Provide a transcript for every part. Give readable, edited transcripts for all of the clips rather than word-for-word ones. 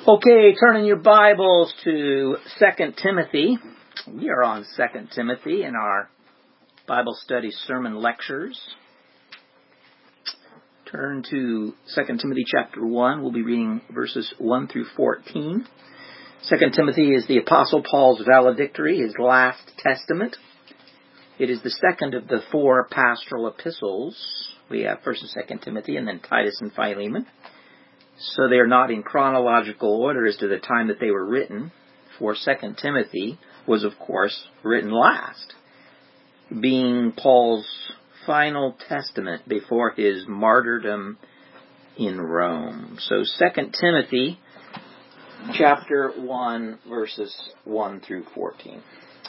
Okay, turning your Bibles to 2 Timothy. We are on 2 Timothy in our Bible study sermon lectures. Turn to 2 Timothy chapter 1. We'll be reading verses 1 through 14. 2 Timothy is the Apostle Paul's valedictory, his last testament. It is the second of the four pastoral epistles. We have 1st and 2 Timothy and then Titus and Philemon. So they are not in chronological order as to the time that they were written, for 2 Timothy was, of course, written last, being Paul's final testament before his martyrdom in Rome. So 2 Timothy chapter 1, verses 1 through 14.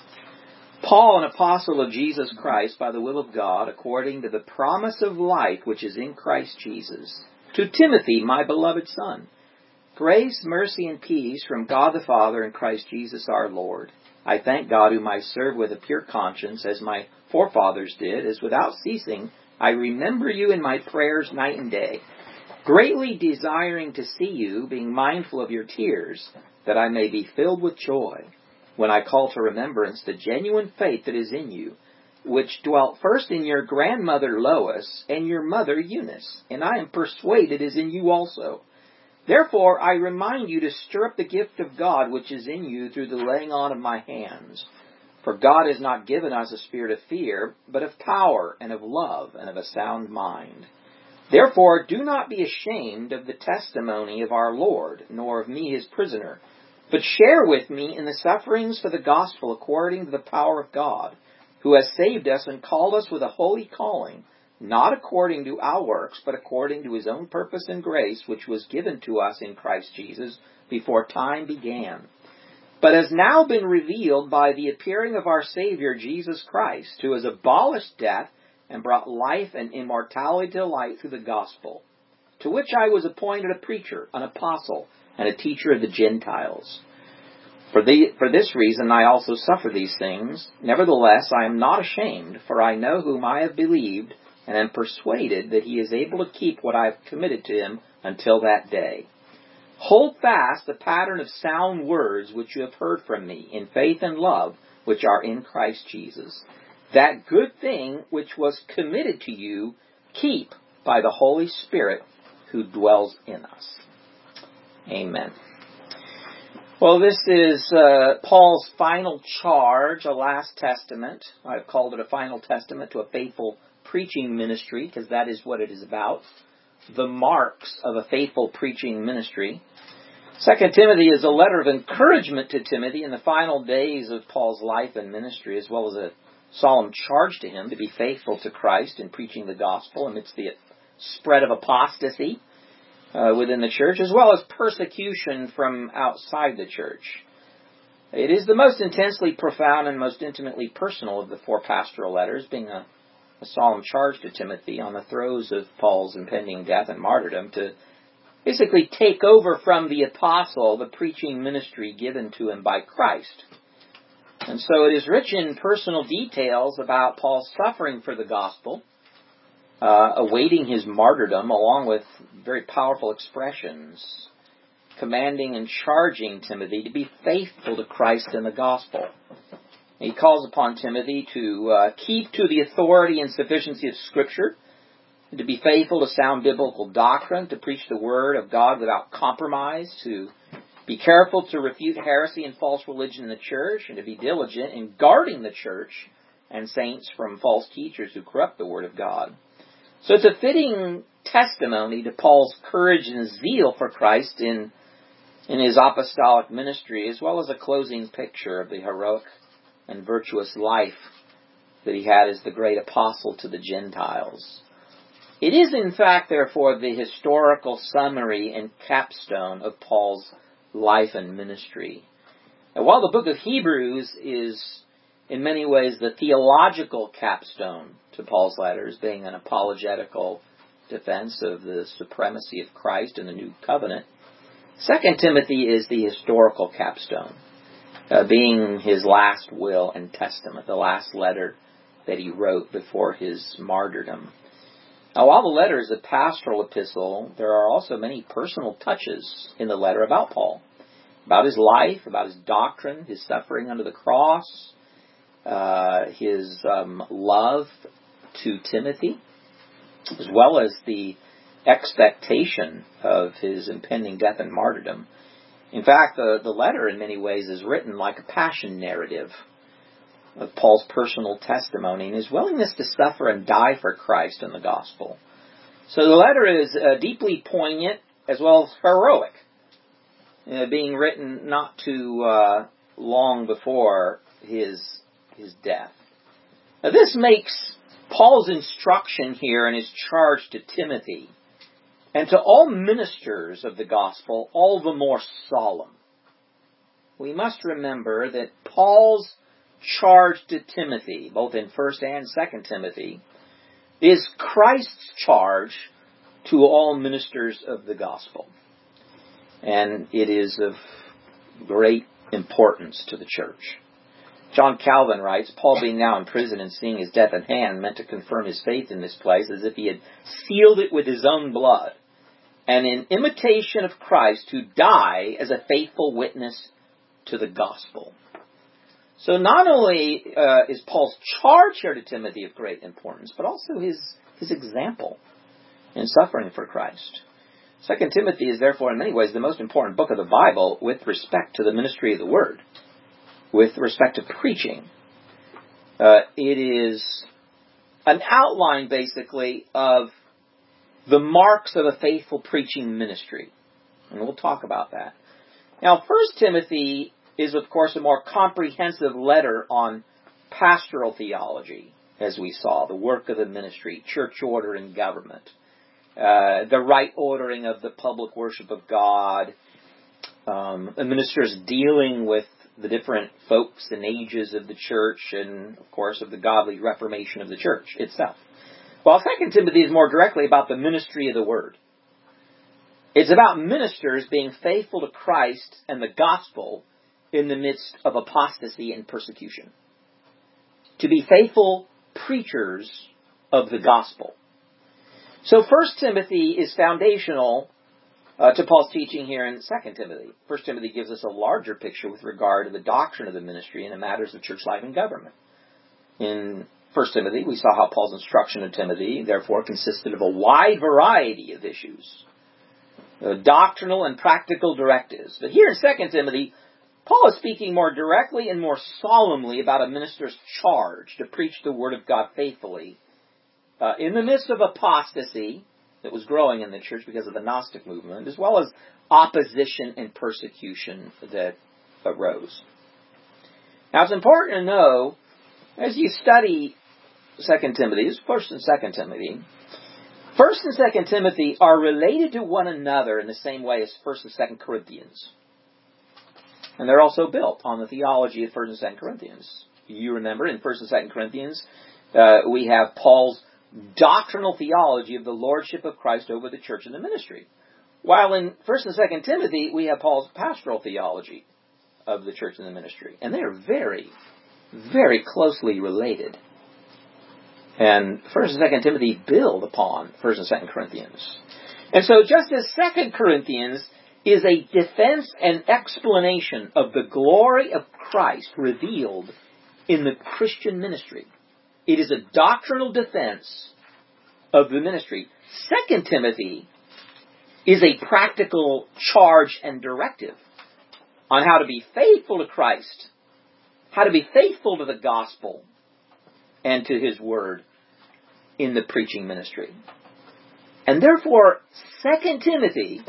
Paul, an apostle of Jesus Christ, by the will of God, according to the promise of life which is in Christ Jesus, to Timothy, my beloved son, grace, mercy, and peace from God the Father and Christ Jesus our Lord. I thank God whom I serve with a pure conscience, as my forefathers did, as without ceasing I remember you in my prayers night and day, greatly desiring to see you, being mindful of your tears, that I may be filled with joy, when I call to remembrance the genuine faith that is in you, which dwelt first in your grandmother Lois and your mother Eunice, and I am persuaded is in you also. Therefore I remind you to stir up the gift of God which is in you through the laying on of my hands. For God has not given us a spirit of fear, but of power and of love and of a sound mind. Therefore do not be ashamed of the testimony of our Lord, nor of me his prisoner, but share with me in the sufferings for the gospel according to the power of God, who has saved us and called us with a holy calling, not according to our works, but according to his own purpose and grace, which was given to us in Christ Jesus before time began, but has now been revealed by the appearing of our Savior Jesus Christ, who has abolished death and brought life and immortality to light through the gospel, to which I was appointed a preacher, an apostle, and a teacher of the Gentiles. For this reason I also suffer these things. Nevertheless, I am not ashamed, for I know whom I have believed, and am persuaded that he is able to keep what I have committed to him until that day. Hold fast the pattern of sound words which you have heard from me, in faith and love, which are in Christ Jesus. That good thing which was committed to you, keep by the Holy Spirit who dwells in us. Amen. Well, this is Paul's final charge, a last testament. I've called it a final testament to a faithful preaching ministry, because that is what it is about. The marks of a faithful preaching ministry. 2 Timothy is a letter of encouragement to Timothy in the final days of Paul's life and ministry, as well as a solemn charge to him to be faithful to Christ in preaching the gospel amidst the spread of apostasy within the church, as well as persecution from outside the church. It is the most intensely profound and most intimately personal of the four pastoral letters, being a solemn charge to Timothy on the throes of Paul's impending death and martyrdom to basically take over from the apostle the preaching ministry given to him by Christ. And so it is rich in personal details about Paul's suffering for the gospel, awaiting his martyrdom, along with very powerful expressions, commanding and charging Timothy to be faithful to Christ and the gospel. He calls upon Timothy to keep to the authority and sufficiency of Scripture, and to be faithful to sound biblical doctrine, to preach the Word of God without compromise, to be careful to refute heresy and false religion in the church, and to be diligent in guarding the church and saints from false teachers who corrupt the Word of God. So it's a fitting testimony to Paul's courage and zeal for Christ in his apostolic ministry, as well as a closing picture of the heroic and virtuous life that he had as the great apostle to the Gentiles. It is, in fact, therefore, the historical summary and capstone of Paul's life and ministry. And while the book of Hebrews is in many ways the theological capstone to Paul's letters, being an apologetical defense of the supremacy of Christ in the New Covenant, 2 Timothy is the historical capstone, being his last will and testament, the last letter that he wrote before his martyrdom. Now, while the letter is a pastoral epistle, there are also many personal touches in the letter about Paul, about his life, about his doctrine, his suffering under the cross, his love to Timothy, as well as the expectation of his impending death and martyrdom. In fact, the letter in many ways is written like a passion narrative of Paul's personal testimony and his willingness to suffer and die for Christ and the gospel. So the letter is deeply poignant as well as heroic, being written not too long before his death. Now, this makes Paul's instruction here and his charge to Timothy and to all ministers of the gospel all the more solemn. We must remember that Paul's charge to Timothy, both in 1 and 2 Timothy, is Christ's charge to all ministers of the gospel. And it is of great importance to the church. John Calvin writes, Paul being now in prison and seeing his death at hand meant to confirm his faith in this place as if he had sealed it with his own blood, and in imitation of Christ to die as a faithful witness to the gospel. So not only is Paul's charge here to Timothy of great importance, but also his example in suffering for Christ. 2 Timothy is therefore in many ways the most important book of the Bible with respect to the ministry of the Word, with respect to preaching. It is an outline, basically, of the marks of a faithful preaching ministry. And we'll talk about that. Now, 1 Timothy is, of course, a more comprehensive letter on pastoral theology, as we saw, the work of the ministry, church order and government, the right ordering of the public worship of God, the ministers dealing with the different folks and ages of the church, and, of course, of the godly reformation of the church itself. While 2 Timothy is more directly about the ministry of the Word. It's about ministers being faithful to Christ and the gospel in the midst of apostasy and persecution. To be faithful preachers of the gospel. So 1 Timothy is foundational to Paul's teaching here in 2 Timothy. 1 Timothy gives us a larger picture with regard to the doctrine of the ministry and the matters of church life and government. In 1 Timothy, we saw how Paul's instruction to Timothy, therefore, consisted of a wide variety of issues, doctrinal and practical directives. But here in 2 Timothy, Paul is speaking more directly and more solemnly about a minister's charge to preach the Word of God faithfully in the midst of apostasy that was growing in the church because of the Gnostic movement, as well as opposition and persecution that arose. Now, it's important to know, as you study 2 Timothy, 1 and 2 Timothy, 1 and 2 Timothy are related to one another in the same way as 1 and 2 Corinthians. And they're also built on the theology of 1 and 2 Corinthians. You remember in 1 and 2 Corinthians, we have Paul's doctrinal theology of the lordship of Christ over the church and the ministry. While in 1 and 2 Timothy, we have Paul's pastoral theology of the church and the ministry. And they are very, very closely related. And 1 and 2 Timothy build upon 1 and 2 Corinthians. And so just as 2 Corinthians is a defense and explanation of the glory of Christ revealed in the Christian ministry, it is a doctrinal defense of the ministry. 2 Timothy is a practical charge and directive on how to be faithful to Christ, how to be faithful to the gospel and to His Word in the preaching ministry. And therefore, 2 Timothy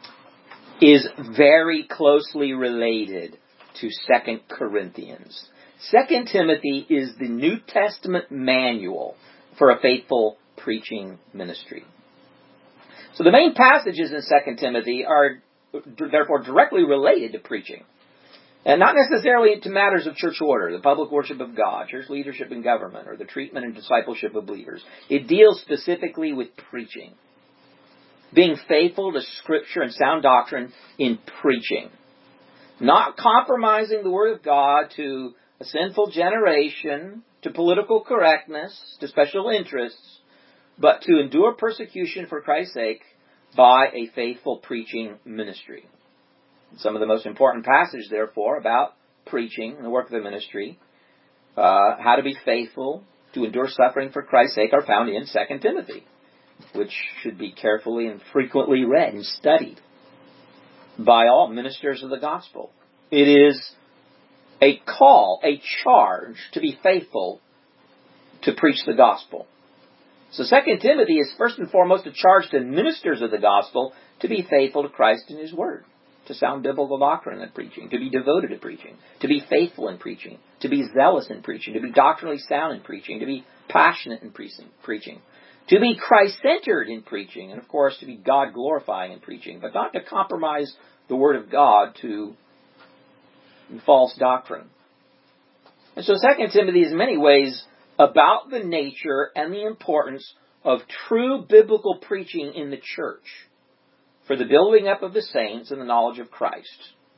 is very closely related to 2 Corinthians. 2 Timothy is the New Testament manual for a faithful preaching ministry. So the main passages in 2 Timothy are therefore directly related to preaching. And not necessarily to matters of church order, the public worship of God, church leadership and government, or the treatment and discipleship of believers. It deals specifically with preaching. Being faithful to Scripture and sound doctrine in preaching. Not compromising the Word of God to a sinful generation, to political correctness, to special interests, but to endure persecution for Christ's sake by a faithful preaching ministry. Some of the most important passages, therefore, about preaching and the work of the ministry, how to be faithful, to endure suffering for Christ's sake, are found in 2 Timothy, which should be carefully and frequently read and studied by all ministers of the gospel. It is a call, a charge to be faithful to preach the gospel. So 2 Timothy is first and foremost a charge to ministers of the gospel to be faithful to Christ and His Word, to sound biblical doctrine in preaching, to be devoted to preaching, to be faithful in preaching, to be zealous in preaching, to be doctrinally sound in preaching, to be passionate in preaching, to be Christ-centered in preaching, and of course to be God-glorifying in preaching, but not to compromise the Word of God to false doctrine. And so 2 Timothy is in many ways about the nature and the importance of true biblical preaching in the church for the building up of the saints and the knowledge of Christ.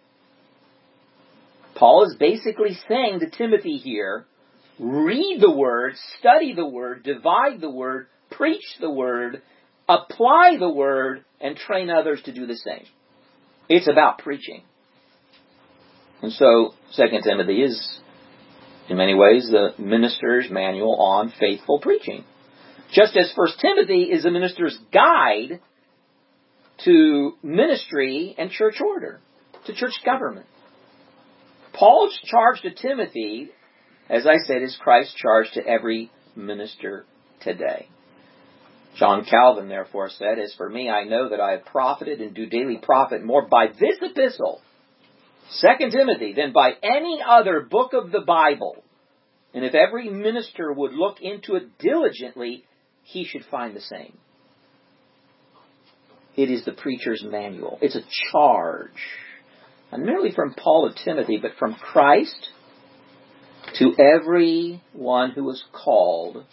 Paul is basically saying to Timothy here, read the Word, study the Word, divide the Word, preach the Word, apply the Word, and train others to do the same. It's about preaching. And so 2 Timothy is, in many ways, the minister's manual on faithful preaching. Just as 1 Timothy is the minister's guide to ministry and church order, to church government. Paul's charge to Timothy, as I said, is Christ's charge to every minister today. John Calvin, therefore, said, "As for me, I know that I have profited and do daily profit more by this epistle, 2 Timothy, than by any other book of the Bible. And if every minister would look into it diligently, he should find the same." It is the preacher's manual. It's a charge, not merely from Paul to Timothy, but from Christ to everyone who is called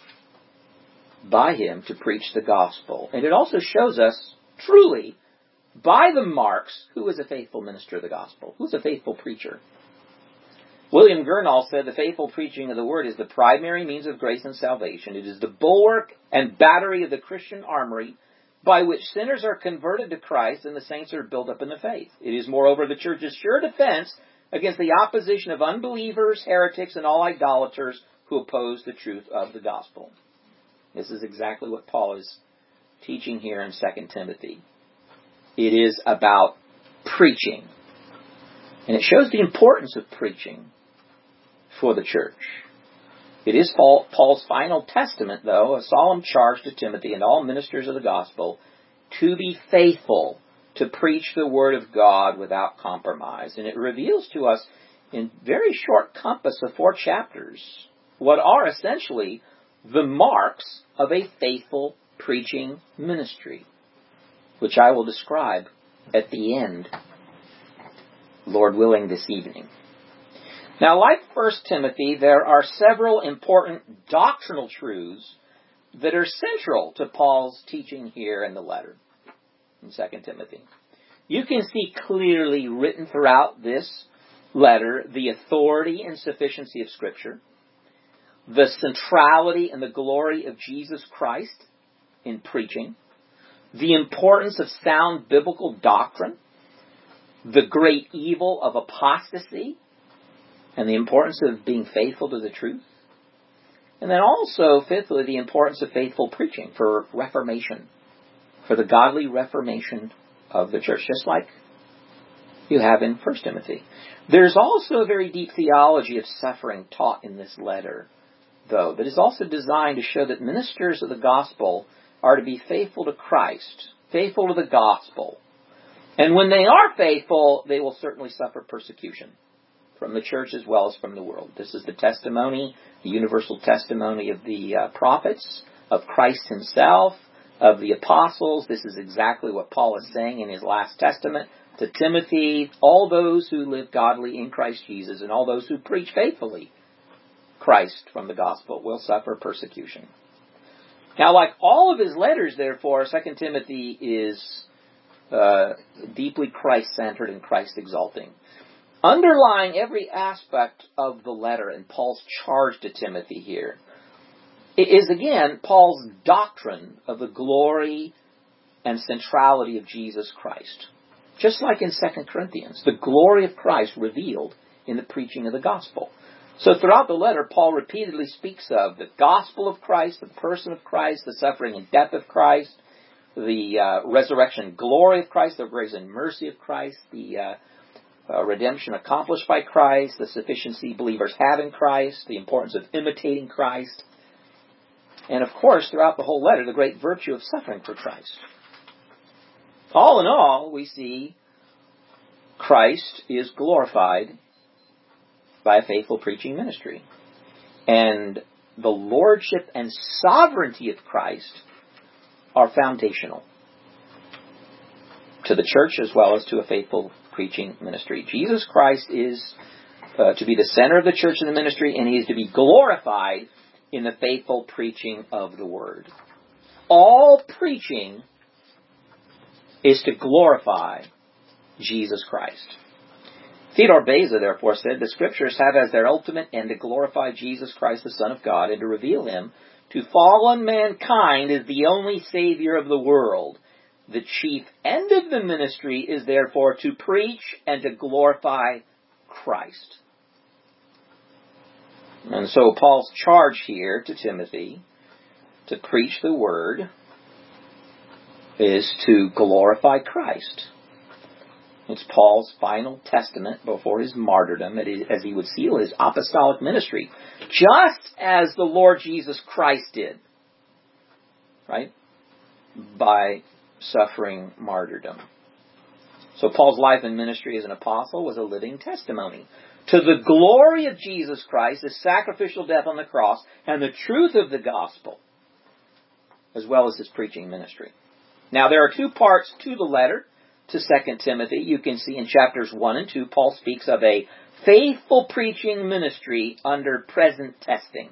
by Him to preach the gospel. And it also shows us, truly, by the marks, who is a faithful minister of the gospel, who is a faithful preacher. William Gurnall said, "The faithful preaching of the word is the primary means of grace and salvation. It is the bulwark and battery of the Christian armory by which sinners are converted to Christ and the saints are built up in the faith. It is, moreover, the church's sure defense against the opposition of unbelievers, heretics, and all idolaters who oppose the truth of the gospel." This is exactly what Paul is teaching here in 2 Timothy. It is about preaching. And it shows the importance of preaching for the church. It is Paul's final testament, though, a solemn charge to Timothy and all ministers of the gospel to be faithful to preach the word of God without compromise. And it reveals to us in very short compass of 4 chapters what are essentially the marks of a faithful preaching ministry, which I will describe at the end, Lord willing, this evening. Now, like 1 Timothy, there are several important doctrinal truths that are central to Paul's teaching here in the letter in 2 Timothy. You can see clearly written throughout this letter the authority and sufficiency of Scripture, the centrality and the glory of Jesus Christ in preaching, the importance of sound biblical doctrine, the great evil of apostasy, and the importance of being faithful to the truth. And then also, fifthly, the importance of faithful preaching for reformation, for the godly reformation of the church, just like you have in 1 Timothy. There's also a very deep theology of suffering taught in this letter, though, that is also designed to show that ministers of the gospel are to be faithful to Christ, faithful to the gospel. And when they are faithful, they will certainly suffer persecution from the church as well as from the world. This is the testimony, the universal testimony of the prophets, of Christ Himself, of the apostles. This is exactly what Paul is saying in his last testament to Timothy. All those who live godly in Christ Jesus and all those who preach faithfully Christ from the gospel will suffer persecution. Now, like all of his letters, therefore, 2 Timothy is deeply Christ-centered and Christ-exalting. Underlying every aspect of the letter and Paul's charge to Timothy here is again Paul's doctrine of the glory and centrality of Jesus Christ. Just like in 2 Corinthians, the glory of Christ revealed in the preaching of the gospel. So throughout the letter, Paul repeatedly speaks of the gospel of Christ, the person of Christ, the suffering and death of Christ, the resurrection glory of Christ, the grace and mercy of Christ, the redemption accomplished by Christ, the sufficiency believers have in Christ, the importance of imitating Christ, and of course, throughout the whole letter, the great virtue of suffering for Christ. All in all, we see Christ is glorified by a faithful preaching ministry. And the lordship and sovereignty of Christ are foundational to the church as well as to a faithful preaching ministry. Jesus Christ is to be the center of the church and the ministry, and He is to be glorified in the faithful preaching of the Word. All preaching is to glorify Jesus Christ. Theodore Beza, therefore, said, the Scriptures have as their ultimate end to glorify Jesus Christ, the Son of God, and to reveal Him to fallen mankind as the only Savior of the world. The chief end of the ministry is therefore to preach and to glorify Christ. And so Paul's charge here to Timothy to preach the Word is to glorify Christ. It's Paul's final testament before his martyrdom as he would seal his apostolic ministry, just as the Lord Jesus Christ did, right? By suffering martyrdom. So Paul's life and ministry as an apostle was a living testimony to the glory of Jesus Christ, his sacrificial death on the cross, and the truth of the gospel, as well as his preaching ministry. Now, there are two parts to the letter to 2 Timothy. You can see in chapters 1 and 2, Paul speaks of a faithful preaching ministry under present testing.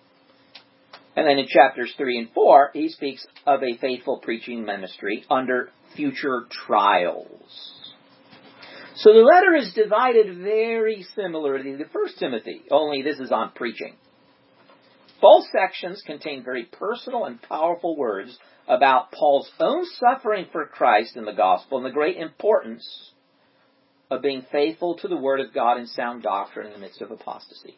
And then in chapters 3 and 4, he speaks of a faithful preaching ministry under future trials. So the letter is divided very similarly to 1 Timothy, only this is on preaching. Both sections contain very personal and powerful words about Paul's own suffering for Christ in the gospel and the great importance of being faithful to the Word of God in sound doctrine in the midst of apostasy.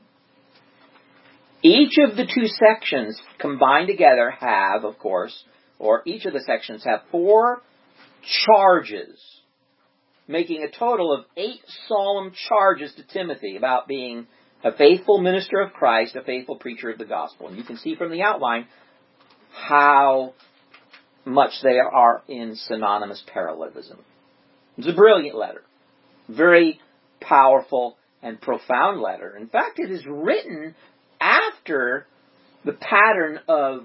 Each of the two sections combined together have, of course, or each of the sections have 4 charges, making a total of 8 solemn charges to Timothy about being a faithful minister of Christ, a faithful preacher of the gospel. And you can see from the outline how much they are in synonymous parallelism. It's a brilliant letter. Very powerful and profound letter. In fact, it is written after the pattern of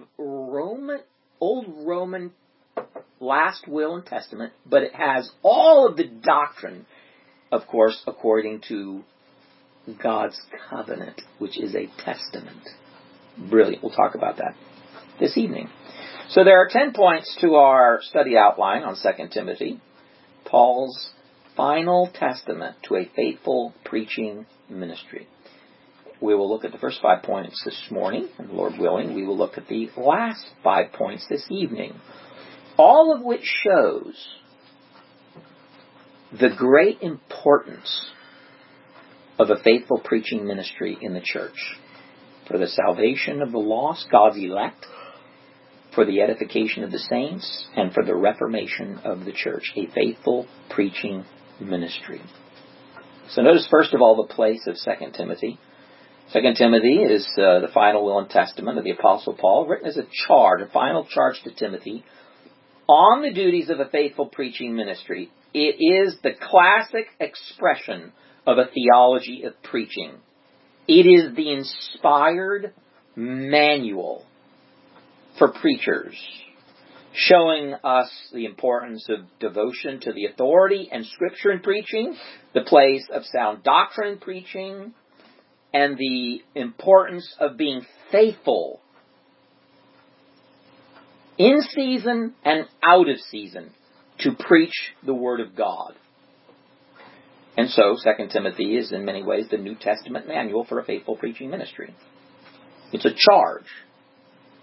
Old Roman last will and testament, but it has all of the doctrine, of course, according to God's covenant, which is a testament. Brilliant. We'll talk about that this evening. So there are 10 points to our study outline on 2 Timothy, Paul's final testament to a faithful preaching ministry. We will look at the first 5 points this morning, and Lord willing, we will look at the last 5 points this evening, all of which shows the great importance of a faithful preaching ministry in the church for the salvation of the lost, God's elect, for the edification of the saints, and for the reformation of the church. A faithful preaching ministry. So notice first of all the place of 2 Timothy. 2 Timothy is the final will and testament of the Apostle Paul, written as a charge, a final charge to Timothy on the duties of a faithful preaching ministry. It is the classic expression of a theology of preaching. It is the inspired manual for preachers, showing us the importance of devotion to the authority and Scripture in preaching, the place of sound doctrine in preaching, and the importance of being faithful in season and out of season to preach the Word of God. And so, 2 Timothy is in many ways the New Testament manual for a faithful preaching ministry. It's a charge.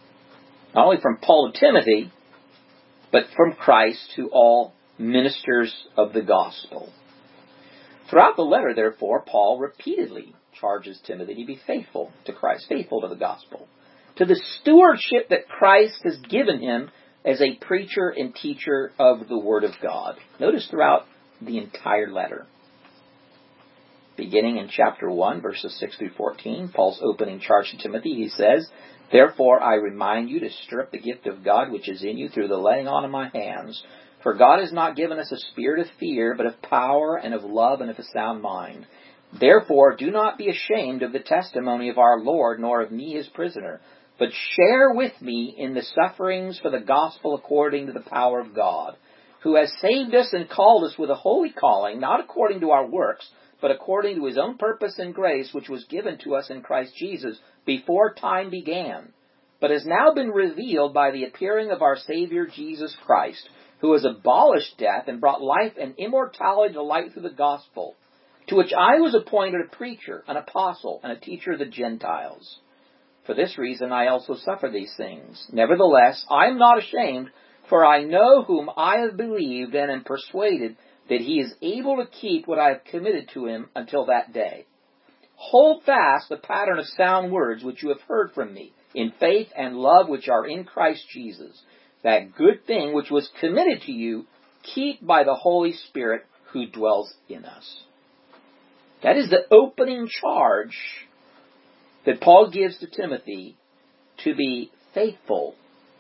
not only from Paul to Timothy, but from Christ to all ministers of the gospel. Throughout the letter, therefore, Paul repeatedly charges Timothy to be faithful to Christ, faithful to the gospel, to the stewardship that Christ has given him as a preacher and teacher of the Word of God. Notice throughout the entire letter. Beginning in chapter 1, verses 6 through 14, Paul's opening charge to Timothy, he says, "Therefore I remind you to stir up the gift of God which is in you through the laying on of my hands. For God has not given us a spirit of fear, but of power and of love and of a sound mind. Therefore do not be ashamed of the testimony of our Lord, nor of me his prisoner, but share with me in the sufferings for the gospel according to the power of God, who has saved us and called us with a holy calling, not according to our works, but according to his own purpose and grace, which was given to us in Christ Jesus before time began, but has now been revealed by the appearing of our Savior Jesus Christ, who has abolished death and brought life and immortality to light through the gospel, to which I was appointed a preacher, an apostle, and a teacher of the Gentiles. For this reason I also suffer these things. Nevertheless, I am not ashamed, for I know whom I have believed and am persuaded that he is able to keep what I have committed to him until that day. Hold fast the pattern of sound words which you have heard from me, in faith and love which are in Christ Jesus. That good thing which was committed to you, keep by the Holy Spirit who dwells in us." That is the opening charge that Paul gives to Timothy, to be faithful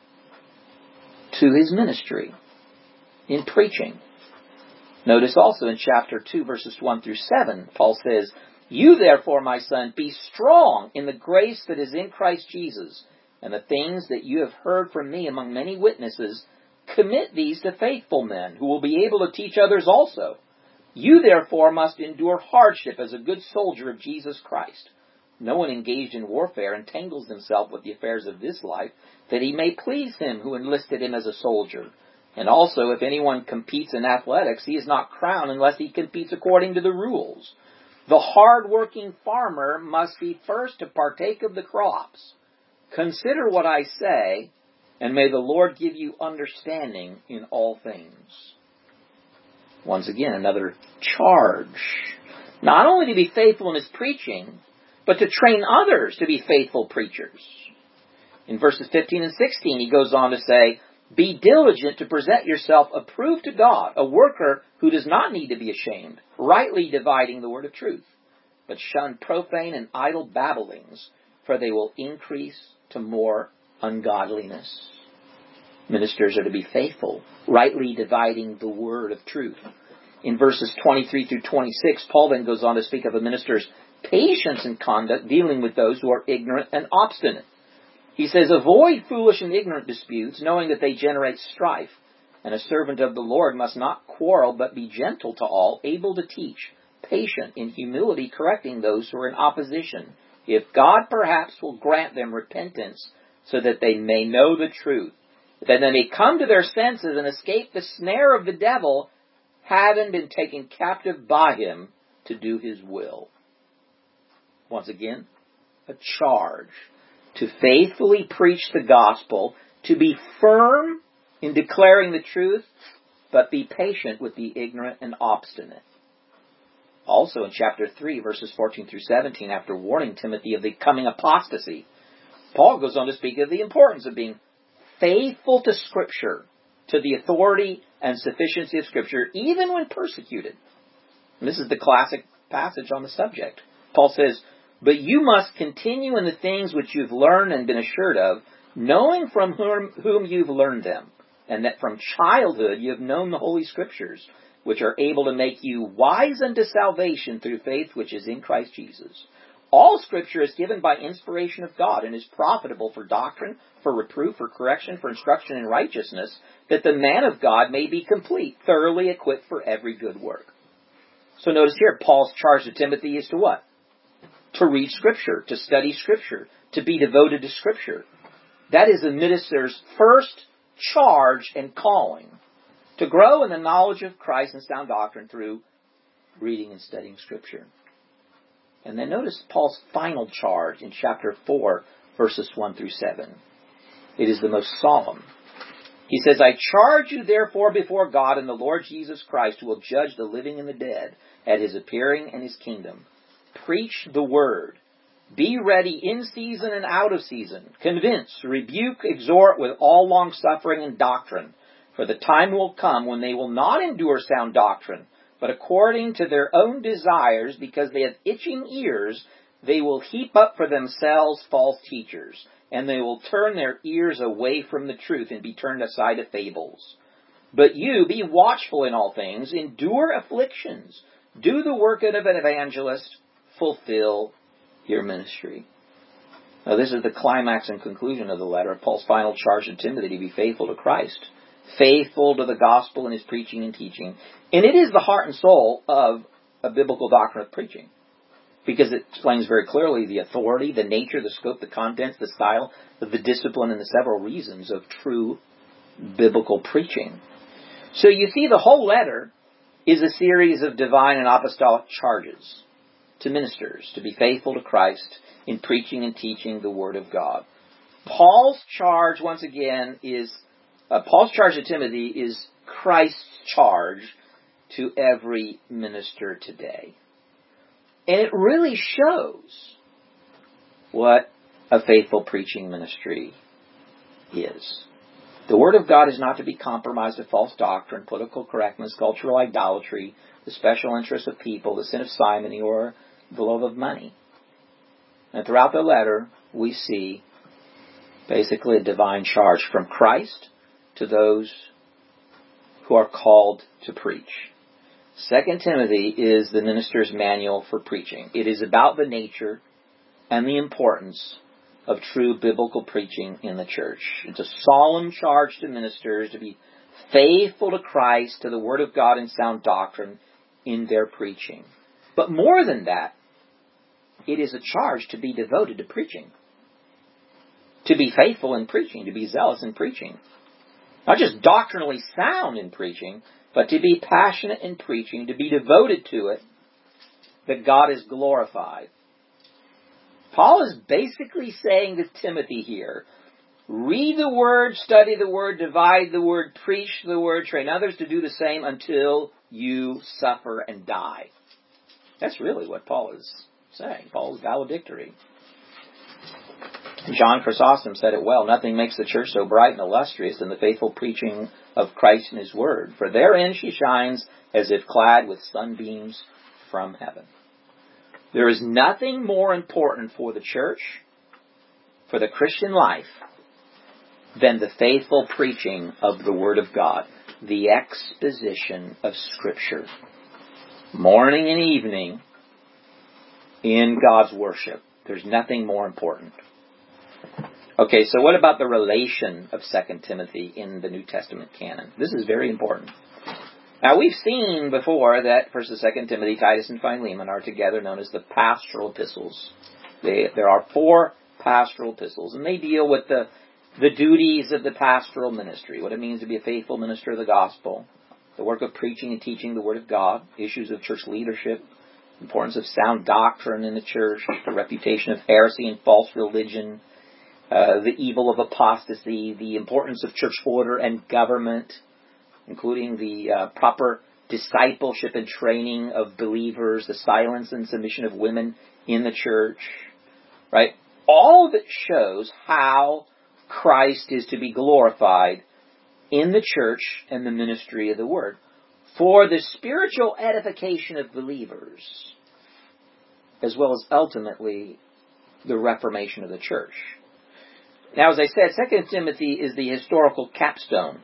to his ministry in preaching. Notice also in chapter 2, verses 1 through 7, Paul says, "You therefore, my son, be strong in the grace that is in Christ Jesus, and the things that you have heard from me among many witnesses, commit these to faithful men, who will be able to teach others also. You therefore must endure hardship as a good soldier of Jesus Christ. No one engaged in warfare entangles himself with the affairs of this life, that he may please him who enlisted him as a soldier. And also, if anyone competes in athletics, he is not crowned unless he competes according to the rules. The hard-working farmer must be first to partake of the crops. Consider what I say, and may the Lord give you understanding in all things." Once again, another charge. Not only to be faithful in his preaching, but to train others to be faithful preachers. In verses 15 and 16, he goes on to say, "Be diligent to present yourself approved to God, a worker who does not need to be ashamed, rightly dividing the word of truth. But shun profane and idle babblings, for they will increase to more ungodliness." Ministers are to be faithful, rightly dividing the word of truth. In verses 23 through 26, Paul then goes on to speak of a minister's patience in conduct dealing with those who are ignorant and obstinate. He says, "Avoid foolish and ignorant disputes, knowing that they generate strife. And a servant of the Lord must not quarrel, but be gentle to all, able to teach, patient in humility, correcting those who are in opposition, if God perhaps will grant them repentance, so that they may know the truth, that they may come to their senses and escape the snare of the devil, having been taken captive by him to do his will." Once again, a charge to faithfully preach the gospel, to be firm in declaring the truth, but be patient with the ignorant and obstinate. Also in chapter 3, verses 14 through 17, after warning Timothy of the coming apostasy, Paul goes on to speak of the importance of being faithful to Scripture, to the authority and sufficiency of Scripture, even when persecuted. And this is the classic passage on the subject. Paul says, "But you must continue in the things which you've learned and been assured of, knowing from whom you've learned them, and that from childhood you have known the Holy Scriptures, which are able to make you wise unto salvation through faith which is in Christ Jesus. All Scripture is given by inspiration of God and is profitable for doctrine, for reproof, for correction, for instruction in righteousness, that the man of God may be complete, thoroughly equipped for every good work." So notice here, Paul's charge to Timothy is to what? To read Scripture, to study Scripture, to be devoted to Scripture. That is a minister's first charge and calling, to grow in the knowledge of Christ and sound doctrine through reading and studying Scripture. And then notice Paul's final charge in chapter 4, verses 1 through 7. It is the most solemn. He says, I charge you therefore before God and the Lord Jesus Christ, who will judge the living and the dead at his appearing and his kingdom. Preach the word. Be ready in season and out of season. Convince, rebuke, exhort with all longsuffering and doctrine. For the time will come when they will not endure sound doctrine, but according to their own desires, because they have itching ears, they will heap up for themselves false teachers, and they will turn their ears away from the truth and be turned aside to fables. But you, be watchful in all things, endure afflictions, do the work of an evangelist, fulfill your ministry. Now this is the climax and conclusion of the letter, Paul's final charge to Timothy to be faithful to Christ, faithful to the gospel in his preaching and teaching. And it is the heart and soul of a biblical doctrine of preaching, because it explains very clearly the authority, the nature, the scope, the contents, the style, the discipline, and the several reasons of true biblical preaching. So you see, the whole letter is a series of divine and apostolic charges to ministers to be faithful to Christ in preaching and teaching the Word of God. Paul's charge, once again, Paul's charge to Timothy is Christ's charge to every minister today. And it really shows what a faithful preaching ministry is. The Word of God is not to be compromised with false doctrine, political correctness, cultural idolatry, the special interests of people, the sin of simony, or the love of money. And throughout the letter, we see basically a divine charge from Christ to those who are called to preach. 2 Timothy is the minister's manual for preaching. It is about the nature and the importance of true biblical preaching in the church. It's a solemn charge to ministers to be faithful to Christ, to the Word of God and sound doctrine in their preaching. But more than that, it is a charge to be devoted to preaching. To be faithful in preaching, to be zealous in preaching. Not just doctrinally sound in preaching, but to be passionate in preaching, to be devoted to it, that God is glorified. Paul is basically saying to Timothy here, read the Word, study the Word, divide the Word, preach the Word, train others to do the same until you suffer and die. That's really what Paul is saying. Paul's valedictory. John Chrysostom said it well, nothing makes the church so bright and illustrious than the faithful preaching of Christ and His Word. For therein she shines as if clad with sunbeams from heaven. There is nothing more important for the church, for the Christian life, than the faithful preaching of the Word of God, the exposition of Scripture, morning and evening in God's worship. There's nothing more important. Okay, so what about the relation of 2 Timothy in the New Testament canon? This is very important. Now, we've seen before that 1st and 2nd Timothy, Titus, and Philemon are together known as the pastoral epistles. There are 4 pastoral epistles, and they deal with the duties of the pastoral ministry, what it means to be a faithful minister of the gospel, the work of preaching and teaching the Word of God, issues of church leadership, importance of sound doctrine in the church, the reputation of heresy and false religion, the evil of apostasy, the importance of church order and government, including the proper discipleship and training of believers, the silence and submission of women in the church, right? All of it shows how Christ is to be glorified in the church and the ministry of the Word for the spiritual edification of believers, as well as ultimately the reformation of the church. Now, as I said, 2 Timothy is the historical capstone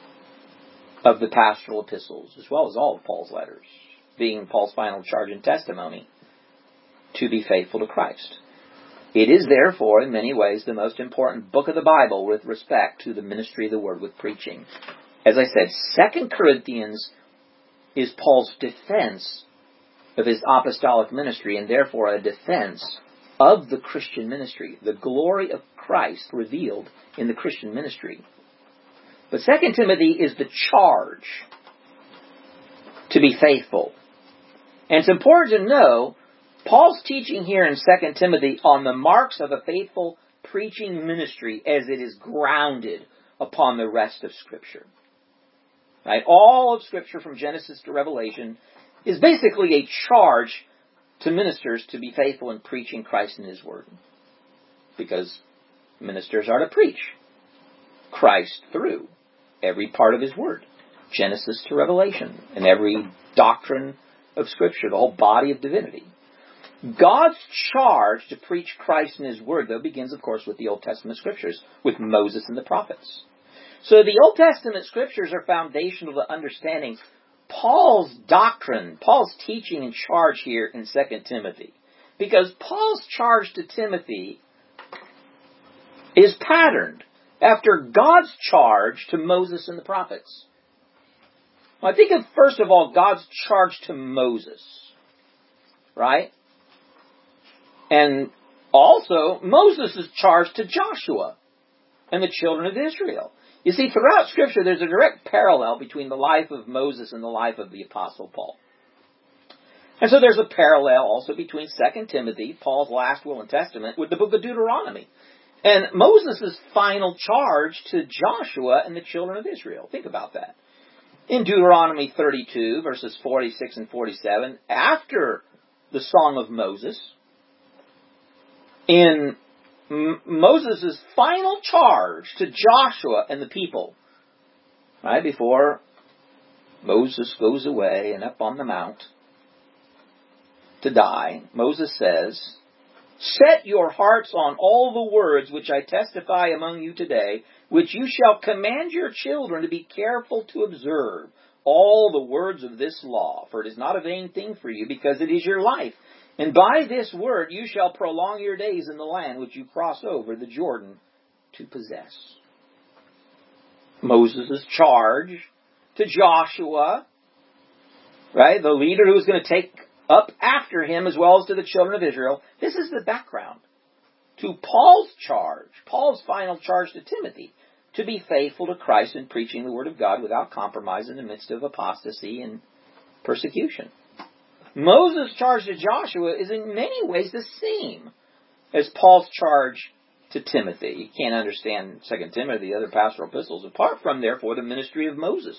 of the pastoral epistles, as well as all of Paul's letters, being Paul's final charge and testimony to be faithful to Christ. It is therefore, in many ways, the most important book of the Bible with respect to the ministry of the Word with preaching. As I said, 2 Corinthians is Paul's defense of his apostolic ministry, and therefore a defense of the Christian ministry, the glory of Christ revealed in the Christian ministry. But 2 Timothy is the charge to be faithful. And it's important to know Paul's teaching here in 2 Timothy on the marks of a faithful preaching ministry as it is grounded upon the rest of Scripture. Right? All of Scripture from Genesis to Revelation is basically a charge to ministers to be faithful in preaching Christ and His Word. Because ministers are to preach Christ through every part of His Word. Genesis to Revelation, and every doctrine of Scripture, the whole body of divinity. God's charge to preach Christ and His Word, though, begins, of course, with the Old Testament Scriptures, with Moses and the prophets. So the Old Testament Scriptures are foundational to understanding Paul's doctrine, Paul's teaching and charge here in 2 Timothy. Because Paul's charge to Timothy is patterned after God's charge to Moses and the prophets. Well, I think of, first of all, God's charge to Moses. Right? And also, Moses' charge to Joshua and the children of Israel. You see, throughout Scripture, there's a direct parallel between the life of Moses and the life of the Apostle Paul. And so there's a parallel also between 2 Timothy, Paul's last will and testament, with the book of Deuteronomy. And Moses' final charge to Joshua and the children of Israel. Think about that. In Deuteronomy 32, verses 46 and 47, after the Song of Moses, in Moses' final charge to Joshua and the people, right before Moses goes away and up on the mount to die, Moses says, "Set your hearts on all the words which I testify among you today, which you shall command your children to be careful to observe all the words of this law, for it is not a vain thing for you, because it is your life. And by this word you shall prolong your days in the land which you cross over the Jordan to possess." Moses' charge to Joshua, right, the leader who's going to take up after him, as well as to the children of Israel. This is the background to Paul's charge, Paul's final charge to Timothy, to be faithful to Christ in preaching the Word of God without compromise in the midst of apostasy and persecution. Moses' charge to Joshua is in many ways the same as Paul's charge to Timothy. You can't understand 2 Timothy, the other pastoral epistles, apart from, therefore, the ministry of Moses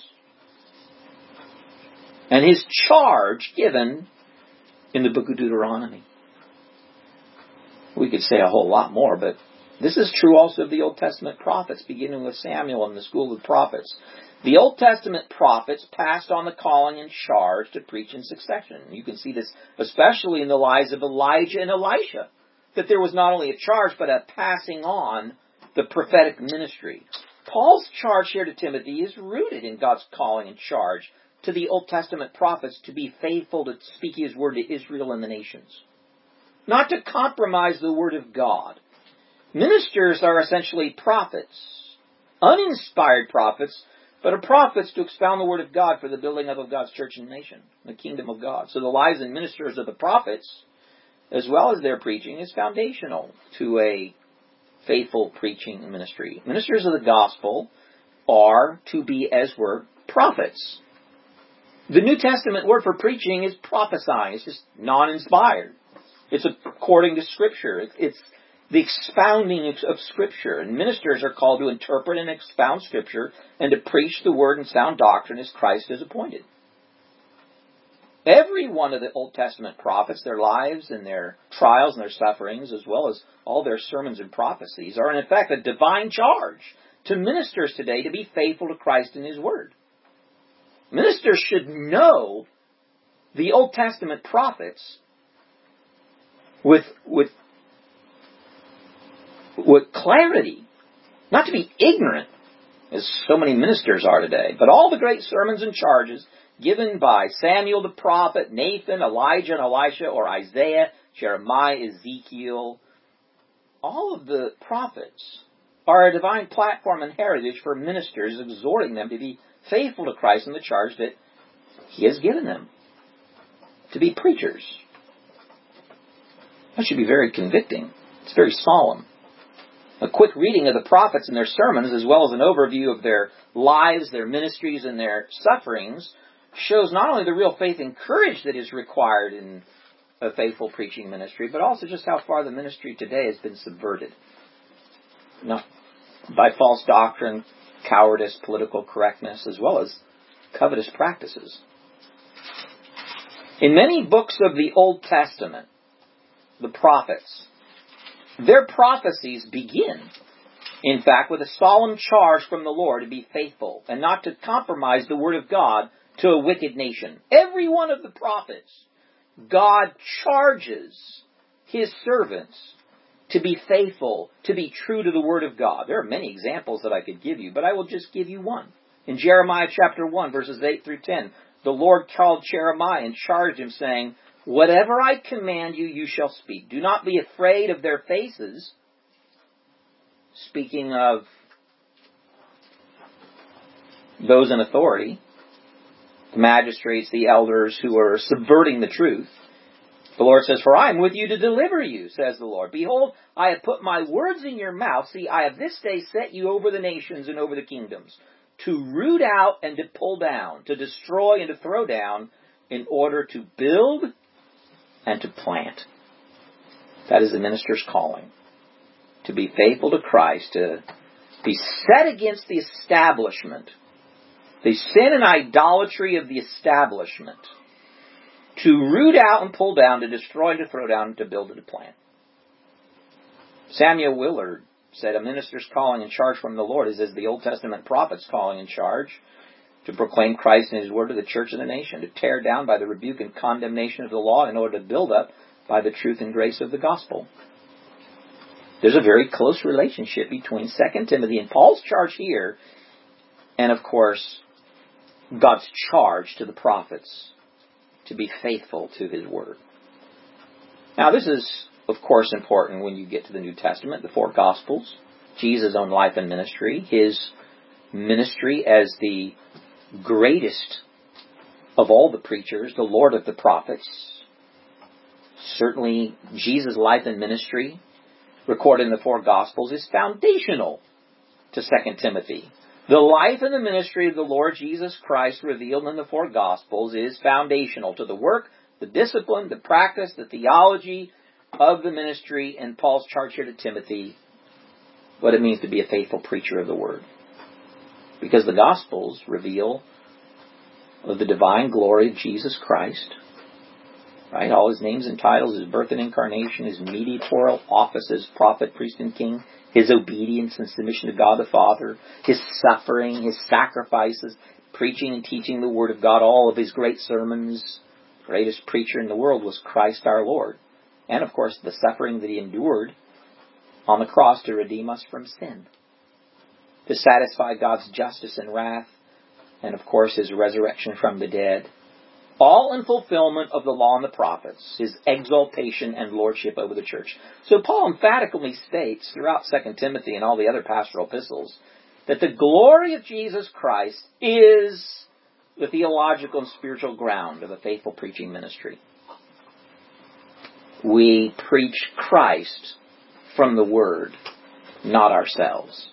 and his charge given in the book of Deuteronomy. We could say a whole lot more, but this is true also of the Old Testament prophets, beginning with Samuel and the school of the prophets. The Old Testament prophets passed on the calling and charge to preach in succession. You can see this especially in the lives of Elijah and Elisha, that there was not only a charge, but a passing on the prophetic ministry. Paul's charge here to Timothy is rooted in God's calling and charge to the Old Testament prophets to be faithful to speak His word to Israel and the nations, not to compromise the word of God. Ministers are essentially prophets, uninspired prophets, but are prophets to expound the Word of God for the building up of God's church and nation, the kingdom of God. So the lives and ministers of the prophets, as well as their preaching, is foundational to a faithful preaching ministry. Ministers of the gospel are to be, as were, prophets. The New Testament word for preaching is prophesying. It's just non-inspired. It's according to Scripture. It's the expounding of Scripture. And ministers are called to interpret and expound Scripture and to preach the Word and sound doctrine as Christ has appointed. Every one of the Old Testament prophets, their lives and their trials and their sufferings, as well as all their sermons and prophecies, are in effect a divine charge to ministers today to be faithful to Christ and His Word. Ministers should know the Old Testament prophets with clarity, not to be ignorant, as so many ministers are today, but all the great sermons and charges given by Samuel the prophet, Nathan, Elijah and Elisha, or Isaiah, Jeremiah, Ezekiel, all of the prophets are a divine platform and heritage for ministers, exhorting them to be faithful to Christ in the charge that He has given them, to be preachers. That should be very convicting. It's very solemn. A quick reading of the prophets and their sermons, as well as an overview of their lives, their ministries, and their sufferings, shows not only the real faith and courage that is required in a faithful preaching ministry, but also just how far the ministry today has been subverted. not by false doctrine, cowardice, political correctness, as well as covetous practices. In many books of the Old Testament, the prophets, their prophecies begin, in fact, with a solemn charge from the Lord to be faithful and not to compromise the word of God to a wicked nation. Every one of the prophets, God charges His servants to be faithful, to be true to the word of God. There are many examples that I could give you, but I will just give you one. In Jeremiah chapter 1, verses 8 through 10, the Lord called Jeremiah and charged him, saying, "Whatever I command you, you shall speak. Do not be afraid of their faces." Speaking of those in authority, the magistrates, the elders who are subverting the truth. The Lord says, "For I am with you to deliver you, says the Lord. Behold, I have put my words in your mouth. See, I have this day set you over the nations and over the kingdoms, to root out and to pull down, to destroy and to throw down, in order to build and to plant." That is the minister's calling. To be faithful to Christ, to be set against the establishment, the sin and idolatry of the establishment, to root out and pull down, to destroy and to throw down, to build and to plant. Samuel Willard said, "A minister's calling and charge from the Lord is as the Old Testament prophet's calling and charge, to proclaim Christ and His word to the church and the nation, to tear down by the rebuke and condemnation of the law in order to build up by the truth and grace of the gospel." There's a very close relationship between 2 Timothy and Paul's charge here, and of course, God's charge to the prophets to be faithful to His word. Now, this is, of course, important when you get to the New Testament, the four Gospels, Jesus' own life and ministry, His ministry as the greatest of all the preachers, the Lord of the prophets. Certainly, Jesus' life and ministry, recorded in the four Gospels, is foundational to 2 Timothy. The life and the ministry of the Lord Jesus Christ revealed in the four Gospels is foundational to the work, the discipline, the practice, the theology of the ministry, and Paul's charge here to Timothy, what it means to be a faithful preacher of the Word. Because the Gospels reveal of the divine glory of Jesus Christ, right? All His names and titles, His birth and incarnation, His mediatorial office as prophet, priest, and king, His obedience and submission to God the Father, His suffering, His sacrifices, preaching and teaching the Word of God, all of His great sermons. The greatest preacher in the world was Christ our Lord. And, of course, the suffering that He endured on the cross to redeem us from sin, to satisfy God's justice and wrath, and, of course, His resurrection from the dead. All in fulfillment of the law and the prophets, His exaltation and lordship over the church. So Paul emphatically states throughout 2 Timothy and all the other pastoral epistles that the glory of Jesus Christ is the theological and spiritual ground of a faithful preaching ministry. We preach Christ from the Word, not ourselves.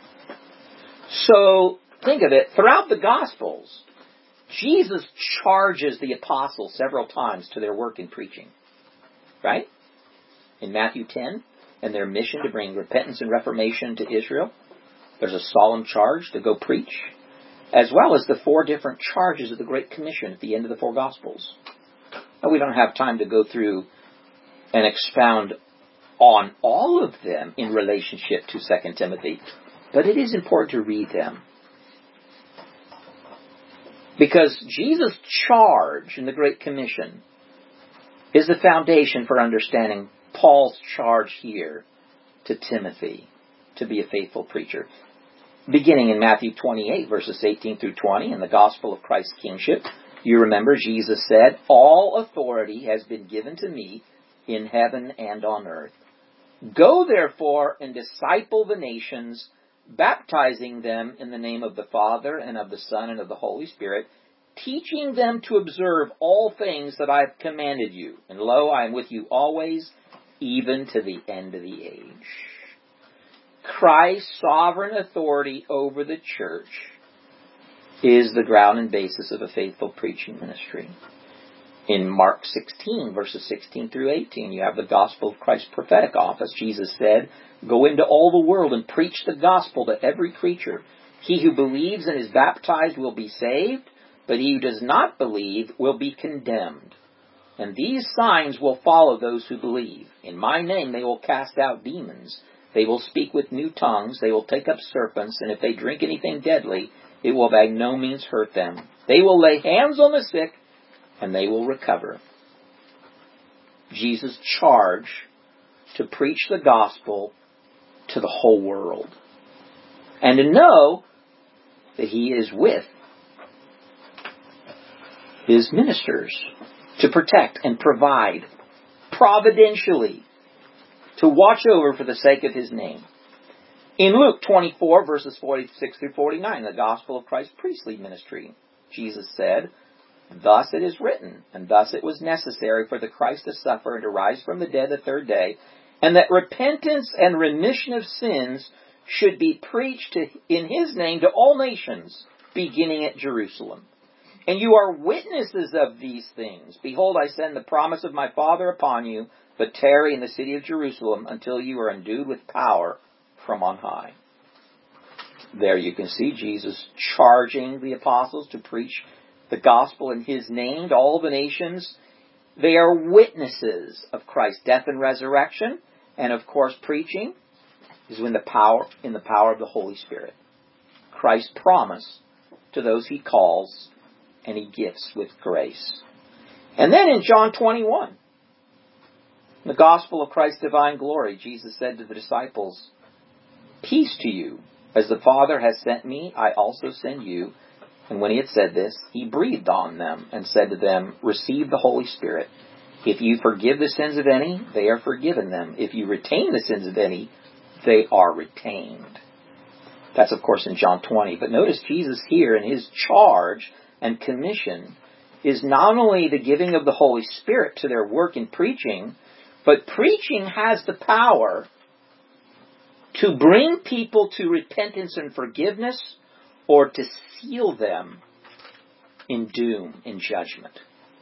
So think of it, throughout the Gospels, Jesus charges the apostles several times to their work in preaching. Right? In Matthew 10, and their mission to bring repentance and reformation to Israel, there's a solemn charge to go preach, as well as the four different charges of the Great Commission at the end of the four Gospels. Now, we don't have time to go through and expound on all of them in relationship to 2 Timothy, but it is important to read them. Because Jesus' charge in the Great Commission is the foundation for understanding Paul's charge here to Timothy to be a faithful preacher. Beginning in Matthew 28, verses 18 through 20, in the gospel of Christ's kingship, you remember Jesus said, "All authority has been given to me in heaven and on earth. Go therefore and disciple the nations, baptizing them in the name of the Father and of the Son and of the Holy Spirit, teaching them to observe all things that I have commanded you. And lo, I am with you always, even to the end of the age." Christ's sovereign authority over the church is the ground and basis of a faithful preaching ministry. In Mark 16, verses 16 through 18, you have the gospel of Christ's prophetic office. Jesus said, "Go into all the world and preach the gospel to every creature. He who believes and is baptized will be saved, but he who does not believe will be condemned. And these signs will follow those who believe. In my name they will cast out demons. They will speak with new tongues. They will take up serpents. And if they drink anything deadly, it will by no means hurt them. They will lay hands on the sick, and they will recover." Jesus' charge to preach the gospel to the whole world. And to know that he is with his ministers to protect and provide providentially, to watch over for the sake of his name. In Luke 24, verses 46 through 49, the gospel of Christ's priestly ministry, Jesus said, "Thus it is written, and thus it was necessary for the Christ to suffer and to rise from the dead the third day, and that repentance and remission of sins should be preached in his name to all nations, beginning at Jerusalem. And you are witnesses of these things. Behold, I send the promise of my Father upon you, but tarry in the city of Jerusalem until you are endued with power from on high." There you can see Jesus charging the apostles to preach the gospel in his name to all the nations. They are witnesses of Christ's death and resurrection, and of course preaching is in the power of the Holy Spirit. Christ's promise to those he calls and he gifts with grace. And then in John 21, the gospel of Christ's divine glory, Jesus said to the disciples, "Peace to you. As the Father has sent me, I also send you." And when he had said this, he breathed on them and said to them, "Receive the Holy Spirit. If you forgive the sins of any, they are forgiven them. If you retain the sins of any, they are retained." That's, of course, in John 20. But notice Jesus here in his charge and commission is not only the giving of the Holy Spirit to their work in preaching, but preaching has the power to bring people to repentance and forgiveness, or to seal them in doom, in judgment.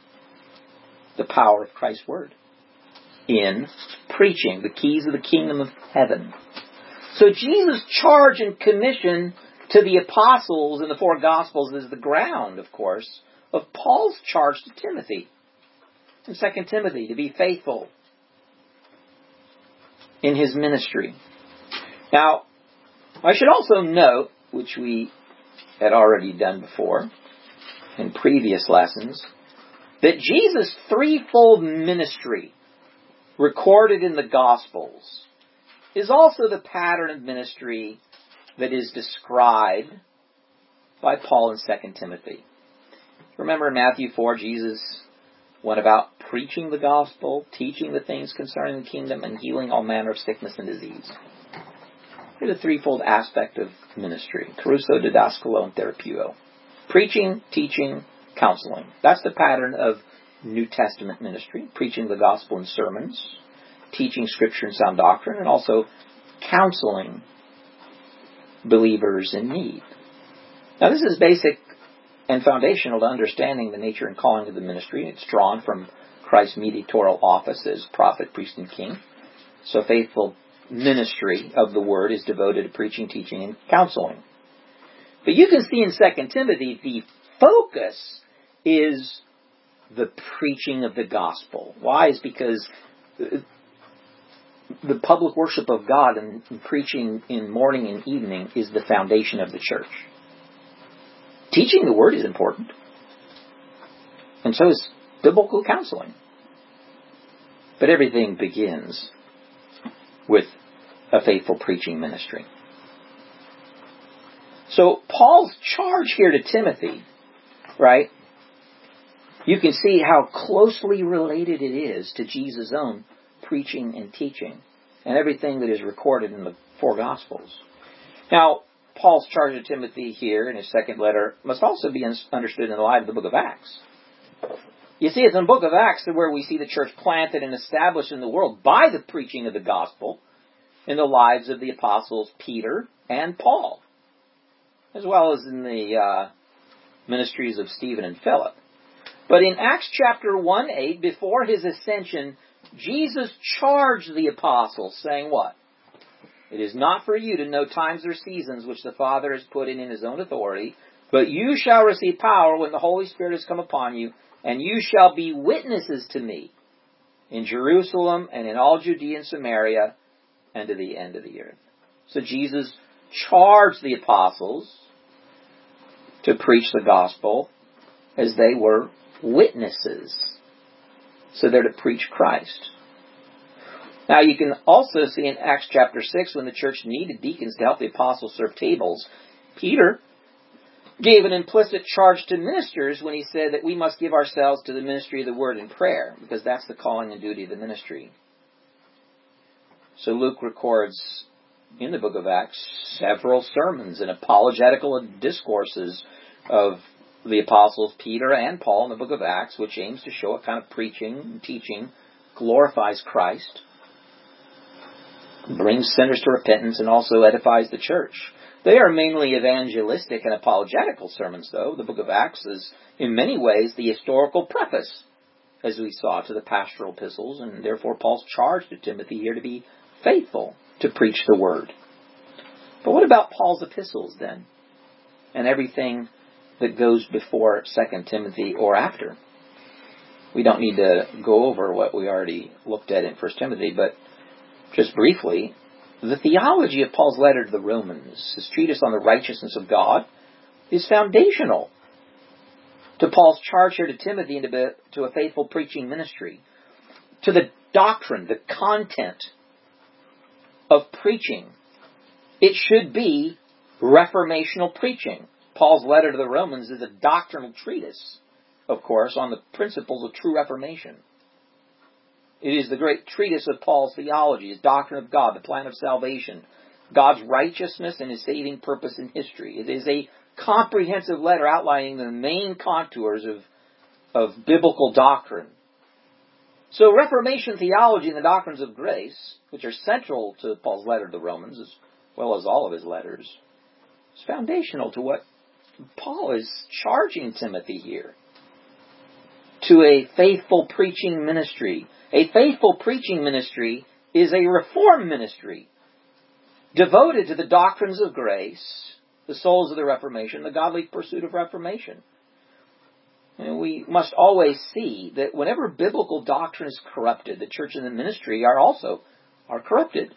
The power of Christ's word in preaching, the keys of the kingdom of heaven. So Jesus' charge and commission to the apostles in the four Gospels is the ground, of course, of Paul's charge to Timothy in 2 Timothy, to be faithful in his ministry. Now, I should also note, which we had already done before in previous lessons, that Jesus' threefold ministry recorded in the Gospels is also the pattern of ministry that is described by Paul in 2 Timothy. Remember in Matthew 4, Jesus went about preaching the gospel, teaching the things concerning the kingdom, and healing all manner of sickness and disease. Here's a threefold aspect of ministry: caruso, didaskalo, and therapeuo. Preaching, teaching, counseling. That's the pattern of New Testament ministry. Preaching the gospel in sermons, teaching scripture and sound doctrine, and also counseling believers in need. Now this is basic and foundational to understanding the nature and calling of the ministry. It's drawn from Christ's mediatorial office as prophet, priest, and king. So faithful ministry of the word is devoted to preaching, teaching, and counseling. But you can see in 2 Timothy the focus is the preaching of the gospel. Why? Is because the public worship of God and preaching in morning and evening is the foundation of the church. Teaching the word is important, and so is biblical counseling. But everything begins with a faithful preaching ministry. So Paul's charge here to Timothy, right? You can see how closely related it is to Jesus' own preaching and teaching and everything that is recorded in the four Gospels. Now, Paul's charge to Timothy here in his second letter must also be understood in the light of the book of Acts. You see, it's in the book of Acts where we see the church planted and established in the world by the preaching of the gospel in the lives of the apostles Peter and Paul, as well as in the ministries of Stephen and Philip. But in Acts chapter 1:8, before his ascension, Jesus charged the apostles, saying what? It is not for you to know times or seasons which the Father has put in his own authority, but you shall receive power when the Holy Spirit has come upon you, and you shall be witnesses to me in Jerusalem and in all Judea and Samaria and to the end of the earth. So Jesus charged the apostles to preach the gospel as they were witnesses. So they're to preach Christ. Now you can also see in Acts chapter 6, when the church needed deacons to help the apostles serve tables, Peter gave an implicit charge to ministers when he said that we must give ourselves to the ministry of the word and prayer, because that's the calling and duty of the ministry. So Luke records in the book of Acts several sermons and apologetical discourses of the apostles Peter and Paul in the book of Acts, which aims to show what kind of preaching and teaching glorifies Christ, brings sinners to repentance, and also edifies the church. They are mainly evangelistic and apologetical sermons, though. The book of Acts is, in many ways, the historical preface, as we saw, to the pastoral epistles, and therefore Paul's charge to Timothy here to be faithful to preach the word. But what about Paul's epistles, then? And everything that goes before 2 Timothy or after? We don't need to go over what we already looked at in 1 Timothy, but just briefly, the theology of Paul's letter to the Romans, his treatise on the righteousness of God, is foundational to Paul's charge here to Timothy and to a faithful preaching ministry, to the doctrine, the content of preaching. It should be reformational preaching. Paul's letter to the Romans is a doctrinal treatise, of course, on the principles of true reformation. It is the great treatise of Paul's theology, his doctrine of God, the plan of salvation, God's righteousness and his saving purpose in history. It is a comprehensive letter outlining the main contours of biblical doctrine. So Reformation theology and the doctrines of grace, which are central to Paul's letter to the Romans, as well as all of his letters, is foundational to what Paul is charging Timothy here. To a faithful preaching ministry. A faithful preaching ministry is a reform ministry devoted to the doctrines of grace, the souls of the Reformation, the godly pursuit of reformation. And we must always see that whenever biblical doctrine is corrupted, the church and the ministry are corrupted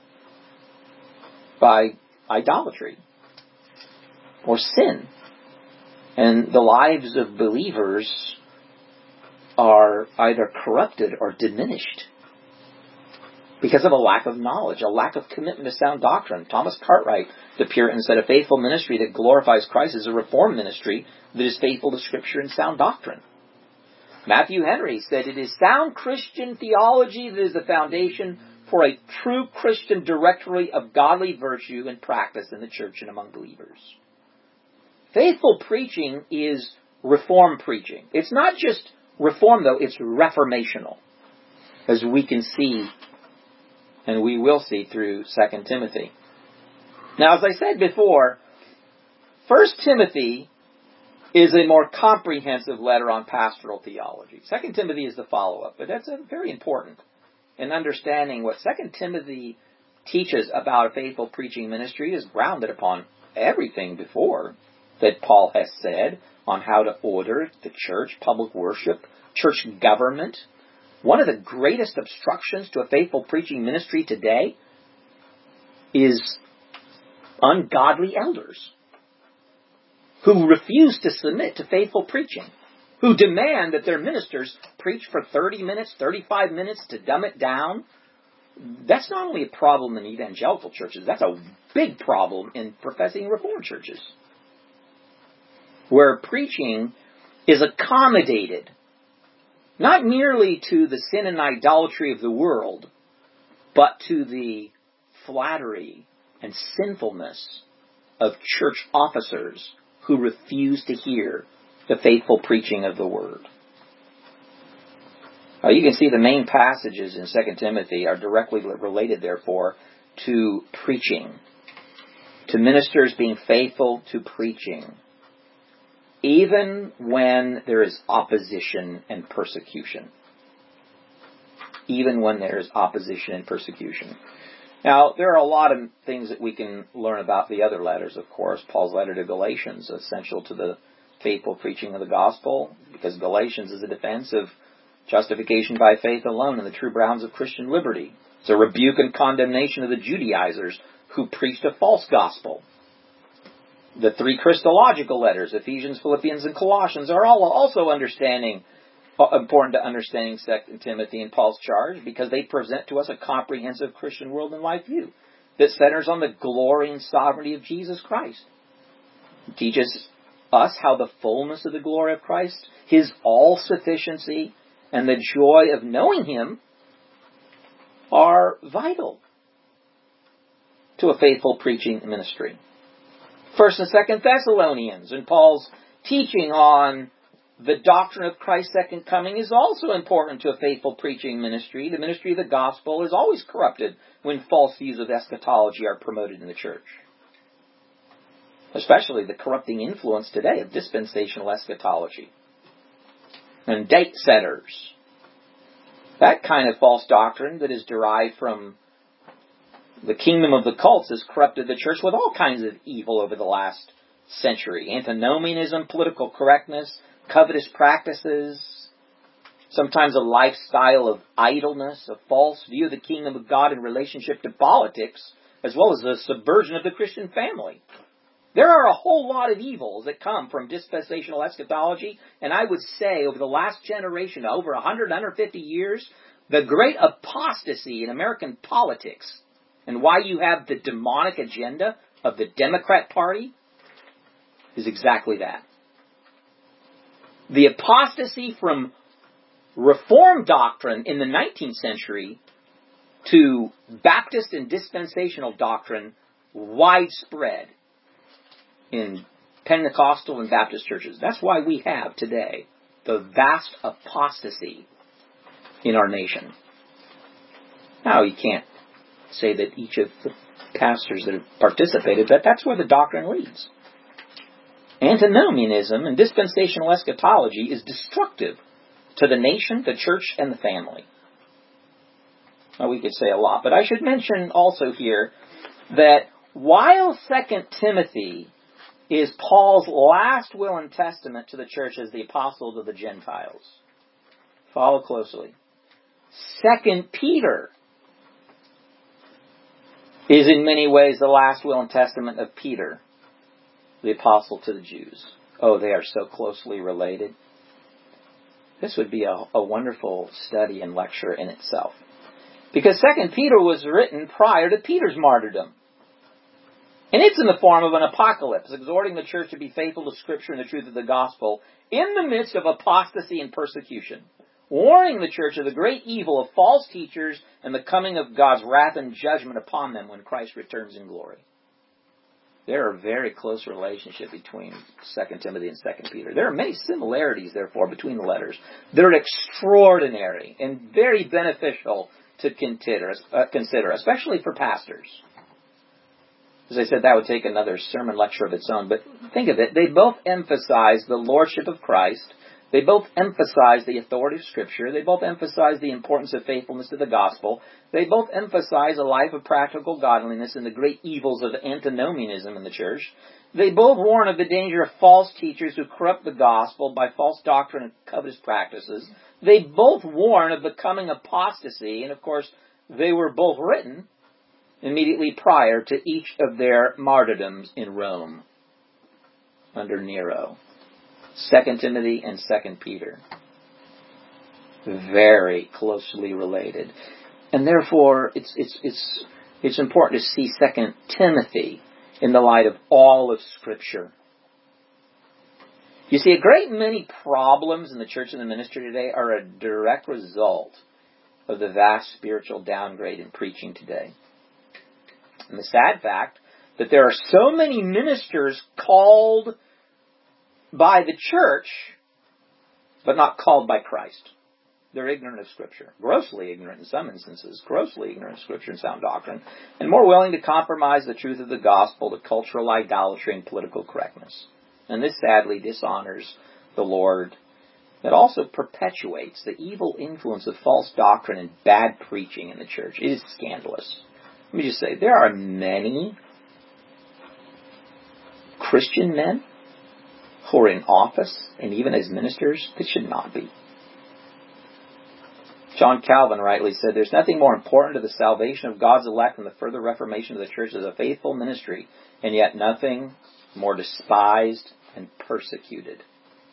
by idolatry or sin. And the lives of believers are either corrupted or diminished because of a lack of knowledge, a lack of commitment to sound doctrine. Thomas Cartwright, the Puritan, said a faithful ministry that glorifies Christ is a reformed ministry that is faithful to Scripture and sound doctrine. Matthew Henry said it is sound Christian theology that is the foundation for a true Christian directory of godly virtue and practice in the church and among believers. Faithful preaching is reform preaching. It's not just reform, though, it's reformational, as we can see and we will see through 2 Timothy. Now, as I said before, 1 Timothy is a more comprehensive letter on pastoral theology. 2 Timothy is the follow-up, but that's very important in understanding what 2 Timothy teaches about a faithful preaching ministry is grounded upon everything before that Paul has said on how to order the church, public worship, church government. One of the greatest obstructions to a faithful preaching ministry today is ungodly elders who refuse to submit to faithful preaching, who demand that their ministers preach for 30 minutes, 35 minutes to dumb it down. That's not only a problem in evangelical churches, that's a big problem in professing Reformed churches, where preaching is accommodated not merely to the sin and idolatry of the world, but to the flattery and sinfulness of church officers who refuse to hear the faithful preaching of the Word. You can see the main passages in 2 Timothy are directly related, therefore, to preaching, to ministers being faithful to preaching. even when there is opposition and persecution. Even when there is opposition and persecution. Now, there are a lot of things that we can learn about the other letters, of course. Paul's letter to Galatians, essential to the faithful preaching of the gospel, because Galatians is a defense of justification by faith alone and the true grounds of Christian liberty. It's a rebuke and condemnation of the Judaizers who preached a false gospel. The three Christological letters, Ephesians, Philippians, and Colossians, are all also important to understanding 2 Timothy and Paul's charge, because they present to us a comprehensive Christian world and life view that centers on the glory and sovereignty of Jesus Christ. It teaches us how the fullness of the glory of Christ, His all-sufficiency, and the joy of knowing Him are vital to a faithful preaching ministry. 1st and 2nd Thessalonians and Paul's teaching on the doctrine of Christ's second coming is also important to a faithful preaching ministry. The ministry of the gospel is always corrupted when false views of eschatology are promoted in the church. Especially the corrupting influence today of dispensational eschatology and date setters. That kind of false doctrine that is derived from the kingdom of the cults has corrupted the church with all kinds of evil over the last century. Antinomianism, political correctness, covetous practices, sometimes a lifestyle of idleness, a false view of the kingdom of God in relationship to politics, as well as the subversion of the Christian family. There are a whole lot of evils that come from dispensational eschatology, and I would say over the last generation, over 100, 150 years, the great apostasy in American politics, and why you have the demonic agenda of the Democrat Party, is exactly that. The apostasy from Reformed doctrine in the 19th century to Baptist and dispensational doctrine widespread in Pentecostal and Baptist churches. That's why we have today the vast apostasy in our nation. Now, you can't say that each of the pastors that have participated, but that's where the doctrine leads. Antinomianism and dispensational eschatology is destructive to the nation, the church, and the family. Now, we could say a lot, but I should mention also here that while 2 Timothy is Paul's last will and testament to the church as the apostle to the Gentiles, follow closely. 2 Peter is in many ways the last will and testament of Peter, the apostle to the Jews. Oh, they are so closely related. This would be a wonderful study and lecture in itself. Because 2 Peter was written prior to Peter's martyrdom. And it's in the form of an apocalypse, exhorting the church to be faithful to Scripture and the truth of the gospel in the midst of apostasy and persecution, warning the church of the great evil of false teachers and the coming of God's wrath and judgment upon them when Christ returns in glory. There are very close relationship between 2 Timothy and 2 Peter. There are many similarities, therefore, between the letters. They're extraordinary and very beneficial to consider, especially for pastors. As I said, that would take another sermon lecture of its own, but think of it. They both emphasize the lordship of Christ. They both emphasize the authority of Scripture. They both emphasize the importance of faithfulness to the gospel. They both emphasize a life of practical godliness and the great evils of antinomianism in the church. They both warn of the danger of false teachers who corrupt the gospel by false doctrine and covetous practices. They both warn of the coming apostasy, and of course, they were both written immediately prior to each of their martyrdoms in Rome under Nero. 2 Timothy and 2 Peter. Very closely related. And therefore, it's important to see 2 Timothy in the light of all of Scripture. You see, a great many problems in the church and the ministry today are a direct result of the vast spiritual downgrade in preaching today. And the sad fact that there are so many ministers called by the church, but not called by Christ. They're ignorant of Scripture. Grossly ignorant in some instances. Grossly ignorant of Scripture and sound doctrine. And more willing to compromise the truth of the gospel to cultural idolatry and political correctness. And this sadly dishonors the Lord. It also perpetuates the evil influence of false doctrine and bad preaching in the church. It is scandalous. Let me just say, there are many Christian men who are in office and even as ministers that should not be. John Calvin rightly said, there's nothing more important to the salvation of God's elect than the further reformation of the church as a faithful ministry, and yet nothing more despised and persecuted.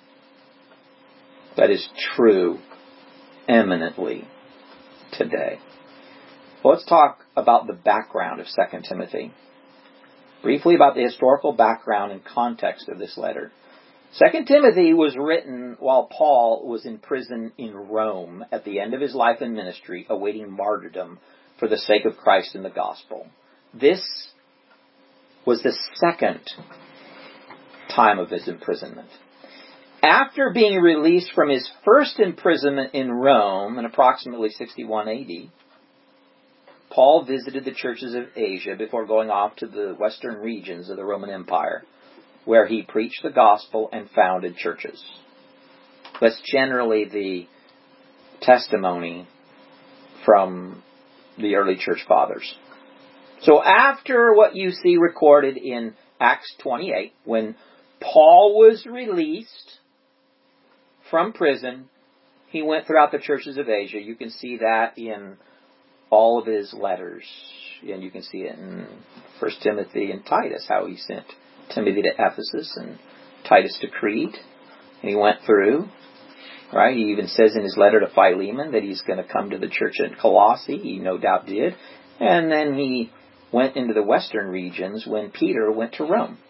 That is true eminently today. Well, let's talk about the background of 2 Timothy. Briefly about the historical background and context of this letter. 2 Timothy was written while Paul was in prison in Rome at the end of his life and ministry, awaiting martyrdom for the sake of Christ and the gospel. This was the second time of his imprisonment. After being released from his first imprisonment in Rome in approximately 61 AD, Paul visited the churches of Asia before going off to the western regions of the Roman Empire, where he preached the gospel and founded churches. That's generally the testimony from the early church fathers. So after what you see recorded in Acts 28, when Paul was released from prison, he went throughout the churches of Asia. You can see that in all of his letters. And you can see it in 1 Timothy and Titus, how he sent Timothy to Ephesus and Titus to Crete. And he went through, right? He even says in his letter to Philemon that he's going to come to the church in Colossae. He no doubt did. And then he went into the western regions when Peter went to Rome.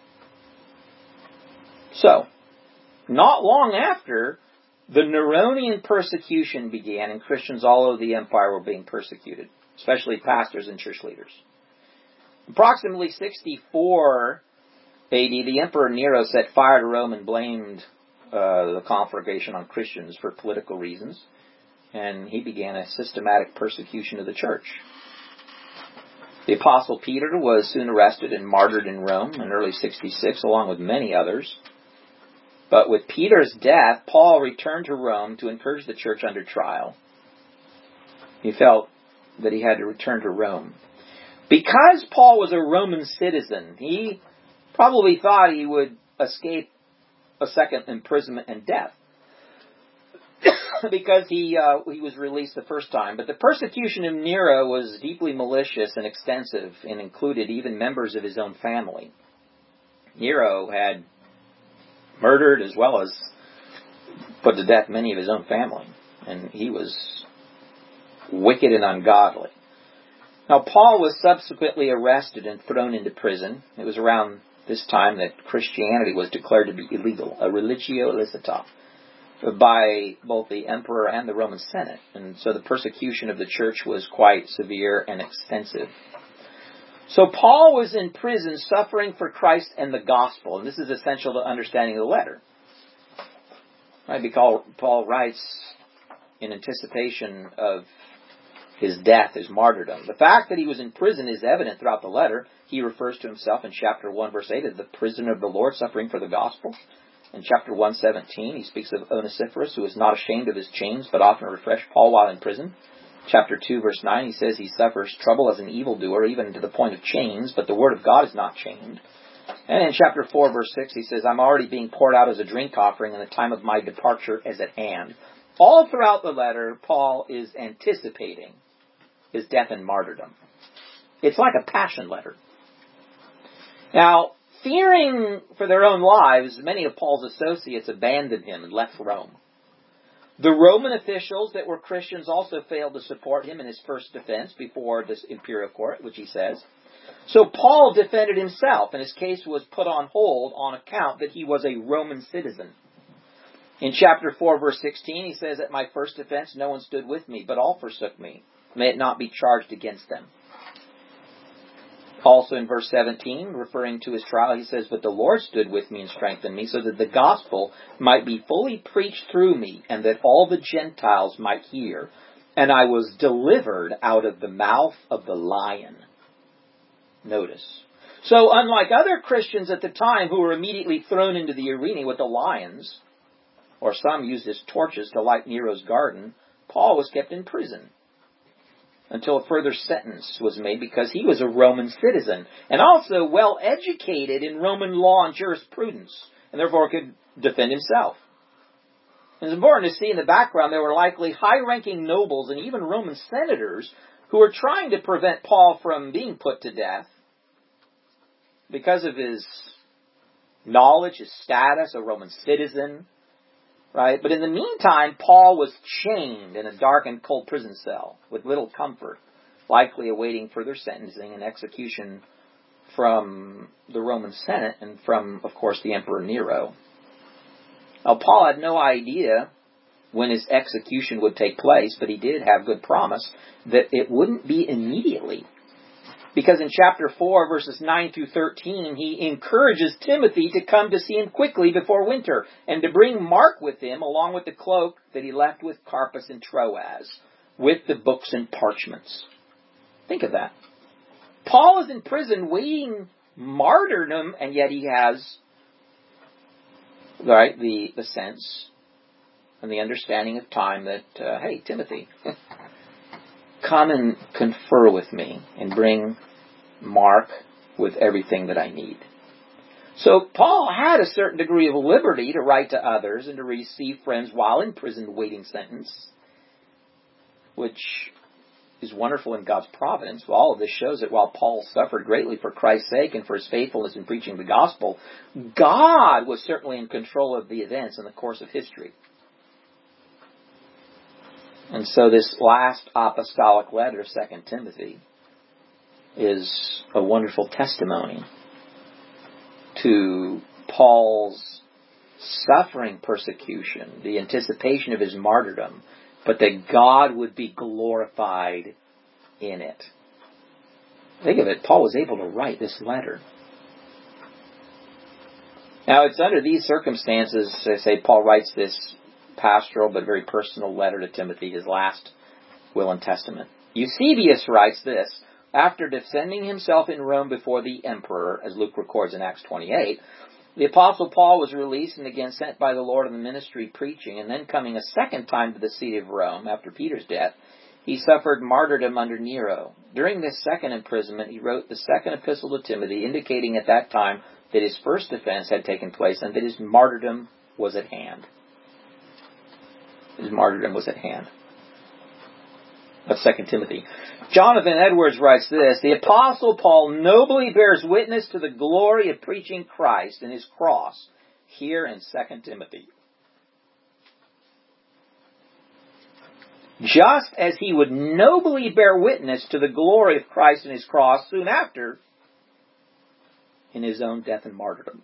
So, not long after, the Neronian persecution began, and Christians all over the empire were being persecuted, especially pastors and church leaders. Approximately 64 AD, the Emperor Nero set fire to Rome and blamed the conflagration on Christians for political reasons, and he began a systematic persecution of the church. The Apostle Peter was soon arrested and martyred in Rome in early 66, along with many others. But with Peter's death, Paul returned to Rome to encourage the church under trial. He felt that he had to return to Rome. Because Paul was a Roman citizen, he probably thought he would escape a second imprisonment and death. Because he was released the first time. But the persecution of Nero was deeply malicious and extensive and included even members of his own family. Nero had murdered as well as put to death many of his own family. And he was wicked and ungodly. Now, Paul was subsequently arrested and thrown into prison. It was around this time that Christianity was declared to be illegal, a religio illicita, by both the emperor and the Roman Senate. And so the persecution of the church was quite severe and extensive. So Paul was in prison suffering for Christ and the gospel. And this is essential to understanding the letter. Right? Because Paul writes in anticipation of his death, his martyrdom. The fact that he was in prison is evident throughout the letter. He refers to himself in chapter 1, verse 8 as the prisoner of the Lord suffering for the gospel. In chapter 1:17, he speaks of Onesiphorus, who is not ashamed of his chains, but often refreshed Paul while in prison. Chapter 2, verse 9, he says he suffers trouble as an evildoer, even to the point of chains, but the word of God is not chained. And in chapter 4, verse 6, he says, I'm already being poured out as a drink offering, and the time of my departure is at hand. All throughout the letter, Paul is anticipating his death and martyrdom. It's like a passion letter. Now, fearing for their own lives, many of Paul's associates abandoned him and left Rome. The Roman officials that were Christians also failed to support him in his first defense before this imperial court, which he says. So Paul defended himself, and his case was put on hold on account that he was a Roman citizen. In chapter 4, verse 16, he says, At my first defense no one stood with me, but all forsook me. May it not be charged against them. Also in verse 17, referring to his trial, he says, But the Lord stood with me and strengthened me, so that the gospel might be fully preached through me, and that all the Gentiles might hear. And I was delivered out of the mouth of the lion. Notice. So unlike other Christians at the time who were immediately thrown into the arena with the lions, or some used as torches to light Nero's garden, Paul was kept in prison until a further sentence was made, because he was a Roman citizen and also well educated in Roman law and jurisprudence, and therefore could defend himself. It's important to see in the background there were likely high-ranking nobles and even Roman senators who were trying to prevent Paul from being put to death because of his knowledge, his status, a Roman citizen, right? But in the meantime, Paul was chained in a dark and cold prison cell with little comfort, likely awaiting further sentencing and execution from the Roman Senate and from, of course, the Emperor Nero. Now, Paul had no idea when his execution would take place, but he did have good promise that it wouldn't be immediately. Because in chapter 4, verses 9 through 13, he encourages Timothy to come to see him quickly before winter, and to bring Mark with him, along with the cloak that he left with Carpus in Troas, with the books and parchments. Think of that. Paul is in prison waiting martyrdom, and yet he has, right, the sense and the understanding of time that, hey, Timothy, come and confer with me and bring Mark with everything that I need. So Paul had a certain degree of liberty to write to others and to receive friends while in prison waiting sentence, which is wonderful in God's providence. Well, all of this shows that while Paul suffered greatly for Christ's sake and for his faithfulness in preaching the gospel, God was certainly in control of the events in the course of history. And so this last apostolic letter, 2 Timothy, is a wonderful testimony to Paul's suffering persecution, the anticipation of his martyrdom, but that God would be glorified in it. Think of it, Paul was able to write this letter. Now, it's under these circumstances, I say, Paul writes this pastoral but very personal letter to Timothy, his last will and testament. Eusebius writes this: after defending himself in Rome before the emperor, as Luke records in Acts 28, the Apostle Paul was released and again sent by the Lord in the ministry preaching, and then coming a second time to the city of Rome after Peter's death, he suffered martyrdom under Nero. During this second imprisonment, he wrote the second epistle to Timothy, indicating at that time that his first offense had taken place and that his martyrdom was at hand. His martyrdom was at hand. That's 2 Timothy. Jonathan Edwards writes this: the Apostle Paul nobly bears witness to the glory of preaching Christ and his cross here in 2 Timothy. Just as he would nobly bear witness to the glory of Christ and his cross soon after in his own death and martyrdom.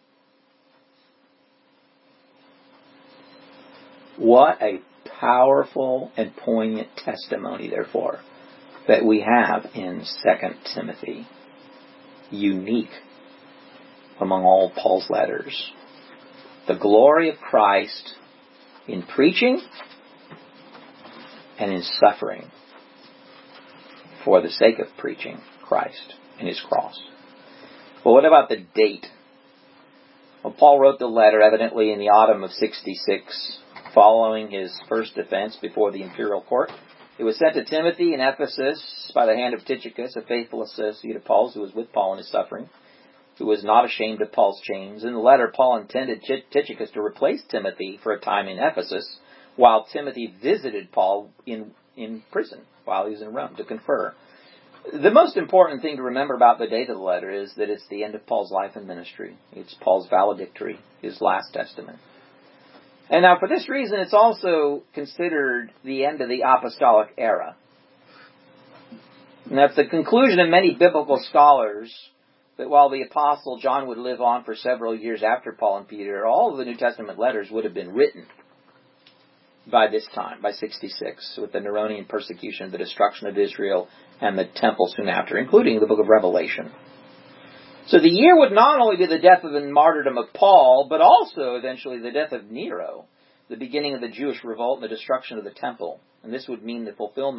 What a powerful and poignant testimony, therefore, that we have in 2 Timothy. Unique among all Paul's letters. The glory of Christ in preaching and in suffering for the sake of preaching Christ and his cross. Well, what about the date? Well, Paul wrote the letter evidently in the autumn of 66, following his first defense before the imperial court. It was sent to Timothy in Ephesus by the hand of Tychicus, a faithful associate of Paul's who was with Paul in his suffering, who was not ashamed of Paul's chains. In the letter, Paul intended Tychicus to replace Timothy for a time in Ephesus, while Timothy visited Paul in prison while he was in Rome to confer. The most important thing to remember about the date of the letter is that it's the end of Paul's life and ministry. It's Paul's valedictory, his last testament. And now for this reason, it's also considered the end of the apostolic era. And that's the conclusion of many biblical scholars, that while the apostle John would live on for several years after Paul and Peter, all of the New Testament letters would have been written by this time, by 66, with the Neronian persecution, the destruction of Israel, and the temple soon after, including the book of Revelation. So the year would not only be the death and martyrdom of Paul, but also eventually the death of Nero, the beginning of the Jewish revolt and the destruction of the temple. And this would mean the fulfillment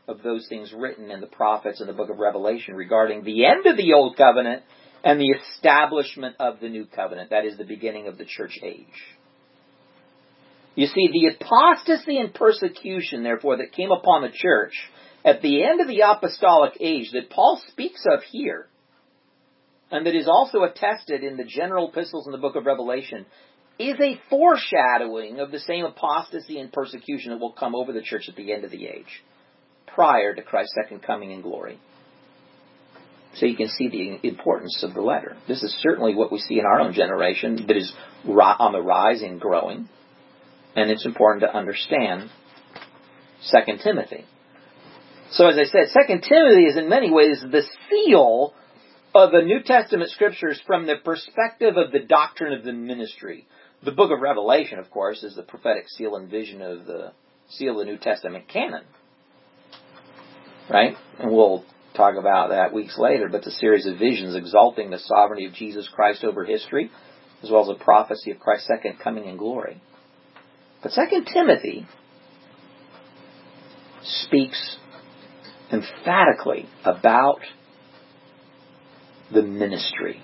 of those things written in the prophets and the book of Revelation regarding the end of the Old Covenant and the establishment of the New Covenant. That is the beginning of the church age. You see, the apostasy and persecution, therefore, that came upon the church at the end of the apostolic age that Paul speaks of here, and that is also attested in the general epistles in the book of Revelation, is a foreshadowing of the same apostasy and persecution that will come over the church at the end of the age, prior to Christ's second coming in glory. So you can see the importance of the letter. This is certainly what we see in our own generation that is on the rise and growing. And it's important to understand 2 Timothy. So as I said, 2 Timothy is in many ways the seal of the New Testament Scriptures from the perspective of the doctrine of the ministry. The book of Revelation, of course, is the prophetic seal and vision of the seal of the New Testament canon. Right? And we'll talk about that weeks later, but the series of visions exalting the sovereignty of Jesus Christ over history, as well as a prophecy of Christ's second coming in glory. But 2 Timothy speaks emphatically about the ministry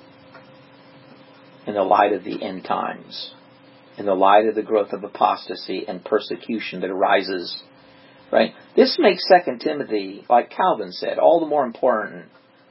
in the light of the end times, in the light of the growth of apostasy and persecution that arises. Right? This makes 2 Timothy, like Calvin said, all the more important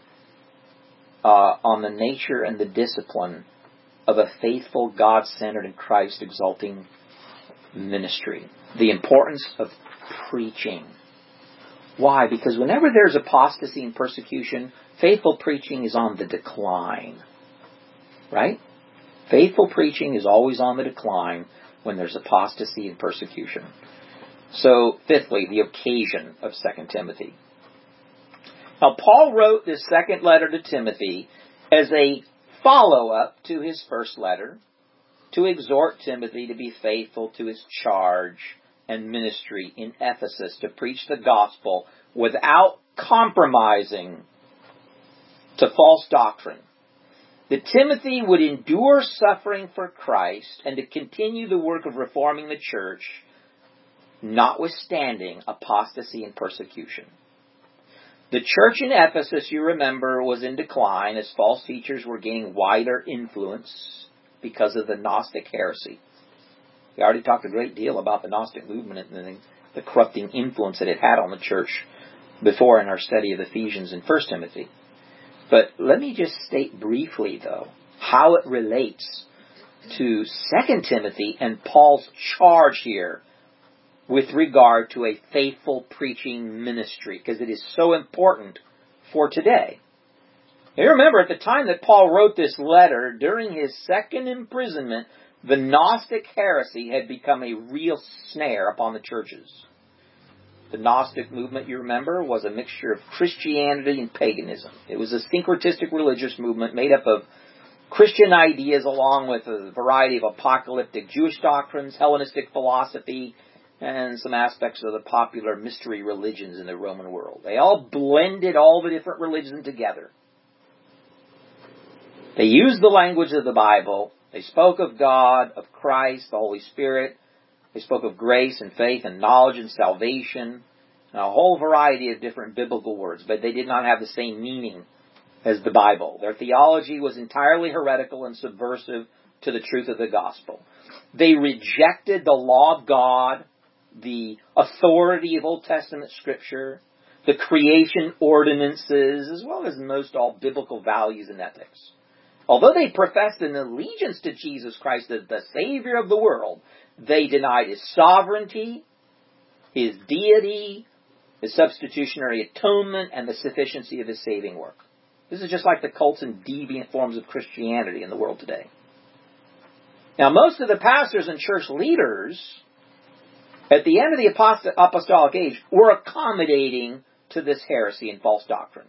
on the nature and the discipline of a faithful, God-centered, and Christ-exalting ministry. The importance of preaching. Why? Because whenever there's apostasy and persecution, faithful preaching is on the decline. Right? Faithful preaching is always on the decline when there's apostasy and persecution. So, fifthly, the occasion of 2 Timothy. Now, Paul wrote this second letter to Timothy as a follow-up to his first letter, to exhort Timothy to be faithful to his charge and ministry in Ephesus, to preach the gospel without compromising to false doctrine. That Timothy would endure suffering for Christ and to continue the work of reforming the church, notwithstanding apostasy and persecution. The church in Ephesus, you remember, was in decline as false teachers were gaining wider influence because of the Gnostic heresy. We already talked a great deal about the Gnostic movement and the corrupting influence that it had on the church before in our study of Ephesians and 1 Timothy. But let me just state briefly, though, how it relates to 2 Timothy and Paul's charge here with regard to a faithful preaching ministry, because it is so important for today. You remember, at the time that Paul wrote this letter, during his second imprisonment, the Gnostic heresy had become a real snare upon the churches. The Gnostic movement, you remember, was a mixture of Christianity and paganism. It was a syncretistic religious movement made up of Christian ideas along with a variety of apocalyptic Jewish doctrines, Hellenistic philosophy, and some aspects of the popular mystery religions in the Roman world. They all blended all the different religions together. They used the language of the Bible. They spoke of God, of Christ, the Holy Spirit. They spoke of grace and faith and knowledge and salvation, and a whole variety of different biblical words, but they did not have the same meaning as the Bible. Their theology was entirely heretical and subversive to the truth of the gospel. They rejected the law of God, the authority of Old Testament Scripture, the creation ordinances, as well as most all biblical values and ethics. Although they professed an allegiance to Jesus Christ as the Savior of the world, they denied His sovereignty, His deity, His substitutionary atonement, and the sufficiency of His saving work. This is just like the cults and deviant forms of Christianity in the world today. Now, most of the pastors and church leaders at the end of the apostolic age were accommodating to this heresy and false doctrine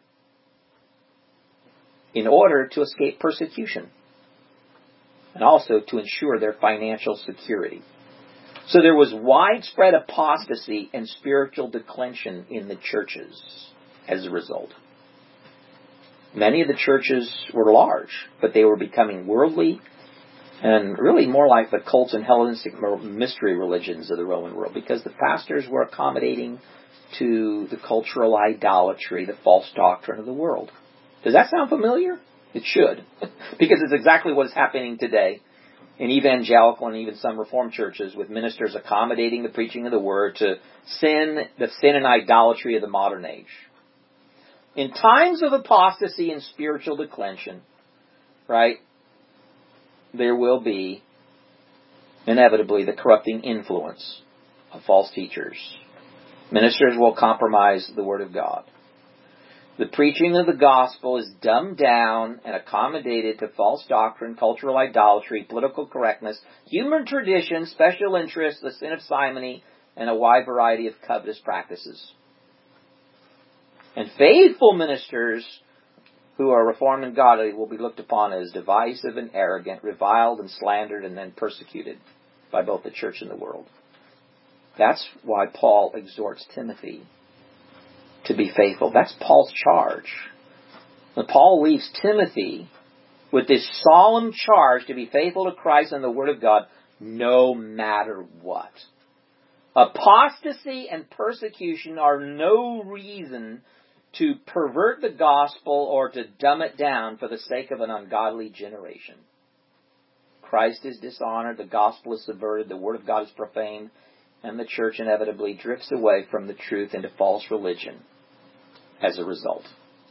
in order to escape persecution and also to ensure their financial security. So there was widespread apostasy and spiritual declension in the churches as a result. Many of the churches were large, but they were becoming worldly and really more like the cults and Hellenistic mystery religions of the Roman world, because the pastors were accommodating to the cultural idolatry, the false doctrine of the world. Does that sound familiar? It should, because it's exactly what is happening today in evangelical and even some Reformed churches, with ministers accommodating the preaching of the Word to the sin and idolatry of the modern age. In times of apostasy and spiritual declension, right, there will be inevitably the corrupting influence of false teachers. Ministers will compromise the Word of God. The preaching of the gospel is dumbed down and accommodated to false doctrine, cultural idolatry, political correctness, human tradition, special interests, the sin of simony, and a wide variety of covetous practices. And faithful ministers who are reformed and godly will be looked upon as divisive and arrogant, reviled and slandered, and then persecuted by both the church and the world. That's why Paul exhorts Timothy to be faithful. That's Paul's charge. And Paul leaves Timothy with this solemn charge to be faithful to Christ and the Word of God no matter what. Apostasy and persecution are no reason to pervert the gospel or to dumb it down for the sake of an ungodly generation. Christ is dishonored, the gospel is subverted, the Word of God is profaned, and the church inevitably drifts away from the truth into false religion as a result.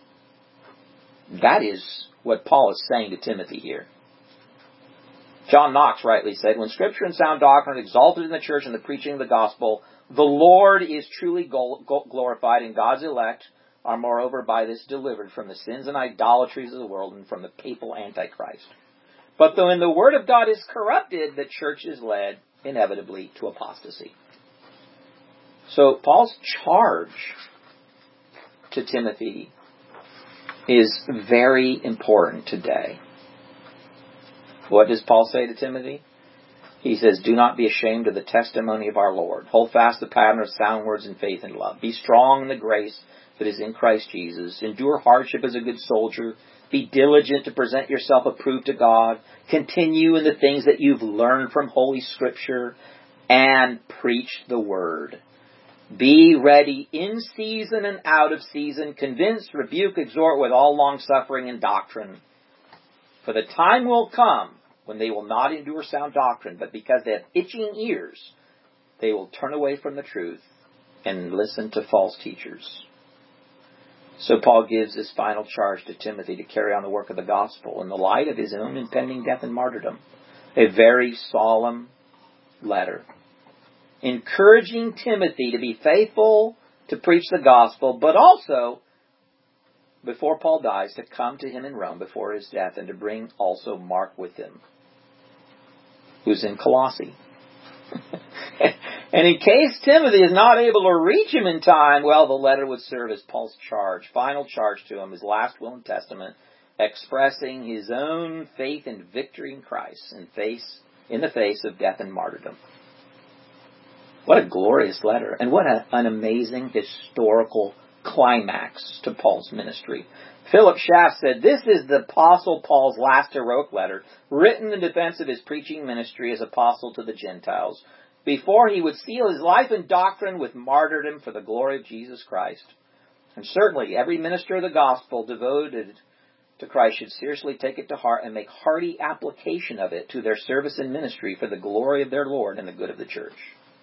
That is what Paul is saying to Timothy here. John Knox rightly said, when Scripture and sound doctrine are exalted in the church and the preaching of the gospel, the Lord is truly glorified, and God's elect are moreover by this delivered from the sins and idolatries of the world and from the papal antichrist. But when the Word of God is corrupted, the church is led inevitably to apostasy. So Paul's charge to Timothy is very important today. What does Paul say to Timothy? He says, do not be ashamed of the testimony of our Lord. Hold fast the pattern of sound words in faith and love. Be strong in the grace that is in Christ Jesus. Endure hardship as a good soldier. Be diligent to present yourself approved to God. Continue in the things that you've learned from Holy Scripture and preach the Word. Be ready in season and out of season. Convince, rebuke, exhort with all long-suffering and doctrine. For the time will come when they will not endure sound doctrine, but because they have itching ears, they will turn away from the truth and listen to false teachers. So Paul gives this final charge to Timothy to carry on the work of the gospel in the light of his own impending death and martyrdom. A very solemn letter, encouraging Timothy to be faithful to preach the gospel, but also, before Paul dies, to come to him in Rome before his death and to bring also Mark with him, who's in Colossae. And in case Timothy is not able to reach him in time, well, the letter would serve as Paul's charge, final charge to him, his last will and testament, expressing his own faith and victory in Christ in the face of death and martyrdom. What a glorious letter, and what an amazing historical climax to Paul's ministry. Philip Schaff said, this is the Apostle Paul's last heroic letter, written in defense of his preaching ministry as apostle to the Gentiles, before he would seal his life and doctrine with martyrdom for the glory of Jesus Christ. And certainly every minister of the gospel devoted to Christ should seriously take it to heart and make hearty application of it to their service and ministry for the glory of their Lord and the good of the church.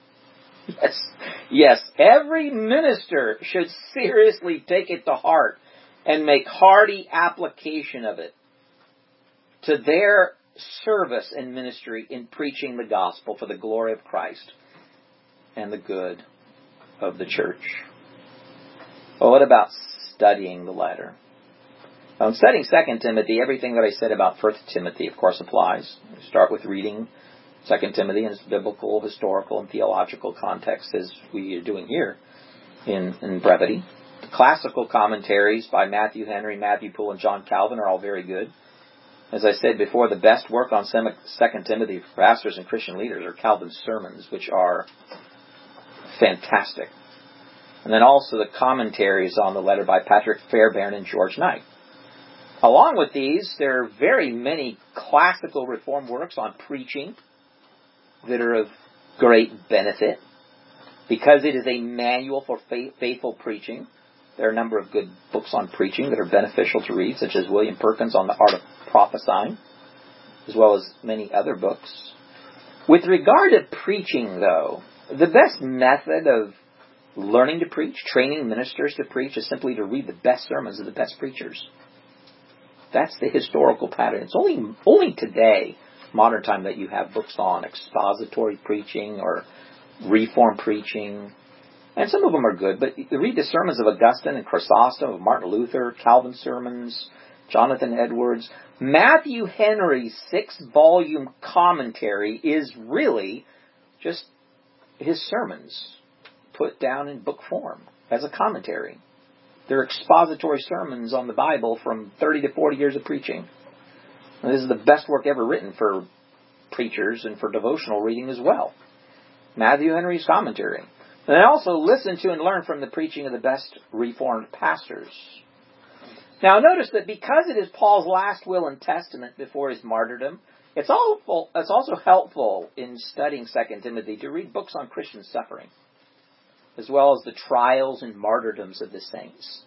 Yes, every minister should seriously take it to heart and make hearty application of it to their service and ministry in preaching the gospel for the glory of Christ and the good of the church. Well, what about studying the letter? In studying 2 Timothy, everything that I said about 1 Timothy, of course, applies. We start with reading 2 Timothy in its biblical, historical, and theological context, as we are doing here in brevity. The classical commentaries by Matthew Henry, Matthew Poole, and John Calvin are all very good. As I said before, the best work on 2 Timothy for pastors and Christian leaders are Calvin's sermons, which are fantastic. And then also the commentaries on the letter by Patrick Fairbairn and George Knight. Along with these, there are very many classical Reformed works on preaching that are of great benefit. Because it is a manual for faithful preaching, there are a number of good books on preaching that are beneficial to read, such as William Perkins on the Art of Prophesying, as well as many other books. With regard to preaching, though, the best method of learning to preach, training ministers to preach, is simply to read the best sermons of the best preachers. That's the historical pattern. It's only today, modern time, that you have books on expository preaching or Reformed preaching. And some of them are good, but read the sermons of Augustine and Chrysostom, of Martin Luther, Calvin's sermons, Jonathan Edwards. Matthew Henry's 6-volume commentary is really just his sermons put down in book form as a commentary. They're expository sermons on the Bible from 30 to 40 years of preaching. And this is the best work ever written for preachers and for devotional reading as well. Matthew Henry's commentary. And I also listen to and learn from the preaching of the best Reformed pastors. Now notice that because it is Paul's last will and testament before his martyrdom, it's also helpful in studying 2 Timothy to read books on Christian suffering, as well as the trials and martyrdoms of the saints.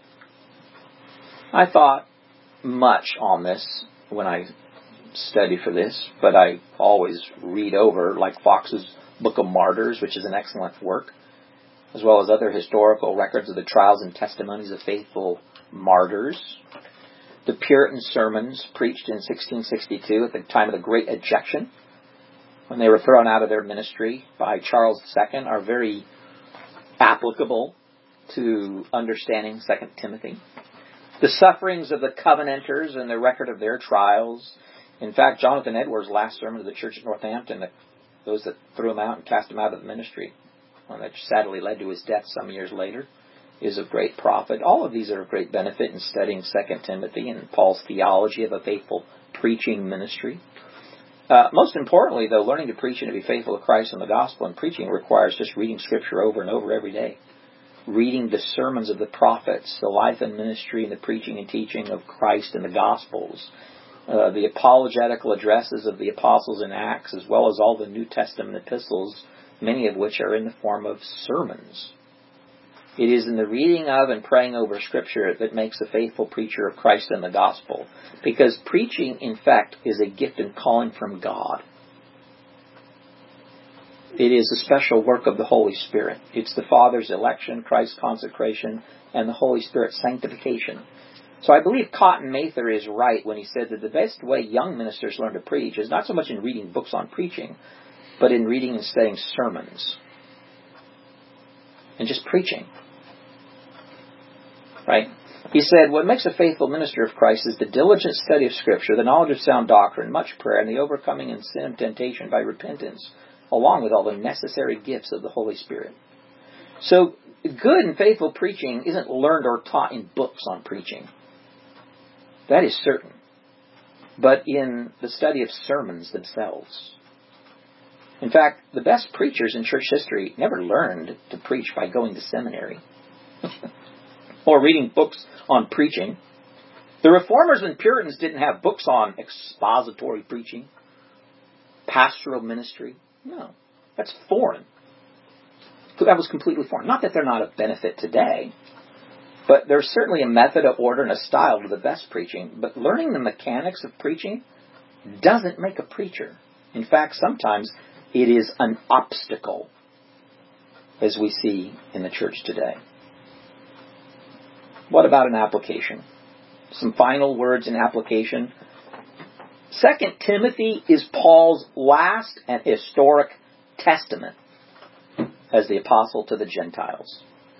I thought much on this when I studied for this, but I always read over, like Fox's Book of Martyrs, which is an excellent work, as well as other historical records of the trials and testimonies of faithful martyrs. The Puritan sermons preached in 1662 at the time of the Great Ejection, when they were thrown out of their ministry by Charles II, are very applicable to understanding 2 Timothy. The sufferings of the Covenanters and the record of their trials. In fact, Jonathan Edwards' last sermon to the church at Northampton, those that threw him out and cast him out of the ministry, that sadly led to his death some years later, is of great profit. All of these are of great benefit in studying 2 Timothy and Paul's theology of a faithful preaching ministry. Most importantly, though, learning to preach and to be faithful to Christ and the gospel and preaching requires just reading Scripture over and over every day. Reading the sermons of the prophets, the life and ministry and the preaching and teaching of Christ and the Gospels, the apologetical addresses of the apostles in Acts, as well as all the New Testament epistles, many of which are in the form of sermons. It is in the reading of and praying over Scripture that makes a faithful preacher of Christ and the gospel, because preaching, in fact, is a gift and calling from God. It is a special work of the Holy Spirit. It's the Father's election, Christ's consecration, and the Holy Spirit's sanctification. So I believe Cotton Mather is right when he said that the best way young ministers learn to preach is not so much in reading books on preaching, but in reading and studying sermons. And just preaching. Right? He said, what makes a faithful minister of Christ is the diligent study of Scripture, the knowledge of sound doctrine, much prayer, and the overcoming in sin and temptation by repentance, along with all the necessary gifts of the Holy Spirit. So, good and faithful preaching isn't learned or taught in books on preaching. That is certain. But in the study of sermons themselves. In fact, the best preachers in church history never learned to preach by going to seminary or reading books on preaching. The Reformers and Puritans didn't have books on expository preaching, pastoral ministry. No, that's foreign. That was completely foreign. Not that they're not of benefit today, but there's certainly a method, a order, and a style to the best preaching. But learning the mechanics of preaching doesn't make a preacher. In fact, sometimes it is an obstacle, as we see in the church today. What about an application? Some final words in application. 2 Timothy is Paul's last and historic testament as the apostle to the Gentiles.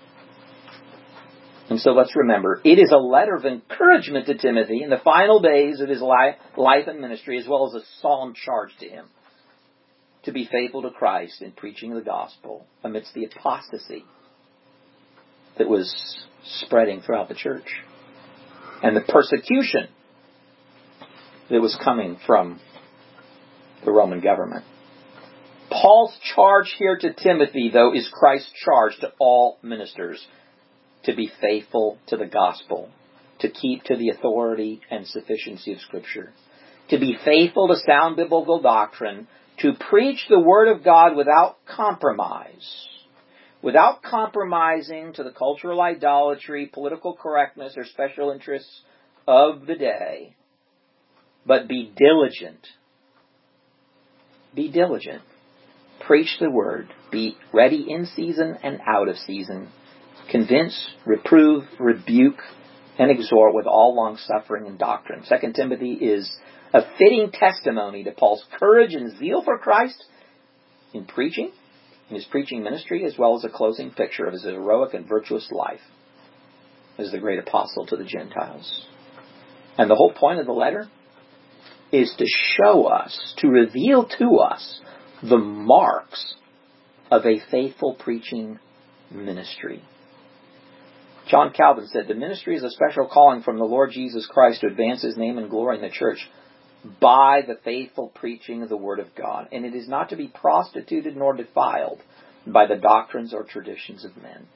And so let's remember, it is a letter of encouragement to Timothy in the final days of his life and ministry, as well as a solemn charge to him to be faithful to Christ in preaching the gospel amidst the apostasy that was spreading throughout the church and the persecution that was coming from the Roman government. Paul's charge here to Timothy, though, is Christ's charge to all ministers to be faithful to the gospel to keep to the authority and sufficiency of Scripture, to be faithful to sound biblical doctrine, to preach the Word of God without compromise, without compromising to the cultural idolatry, political correctness, or special interests of the day, but be diligent. Be diligent. Preach the Word. Be ready in season and out of season. Convince, reprove, rebuke, and exhort with all long-suffering and doctrine. 2 Timothy is a fitting testimony to Paul's courage and zeal for Christ in preaching, in his preaching ministry, as well as a closing picture of his heroic and virtuous life as the great apostle to the Gentiles. And the whole point of the letter is to show us, to reveal to us the marks of a faithful preaching ministry. John Calvin said, the ministry is a special calling from the Lord Jesus Christ to advance His name and glory in the church by the faithful preaching of the Word of God. And it is not to be prostituted nor defiled by the doctrines or traditions of men.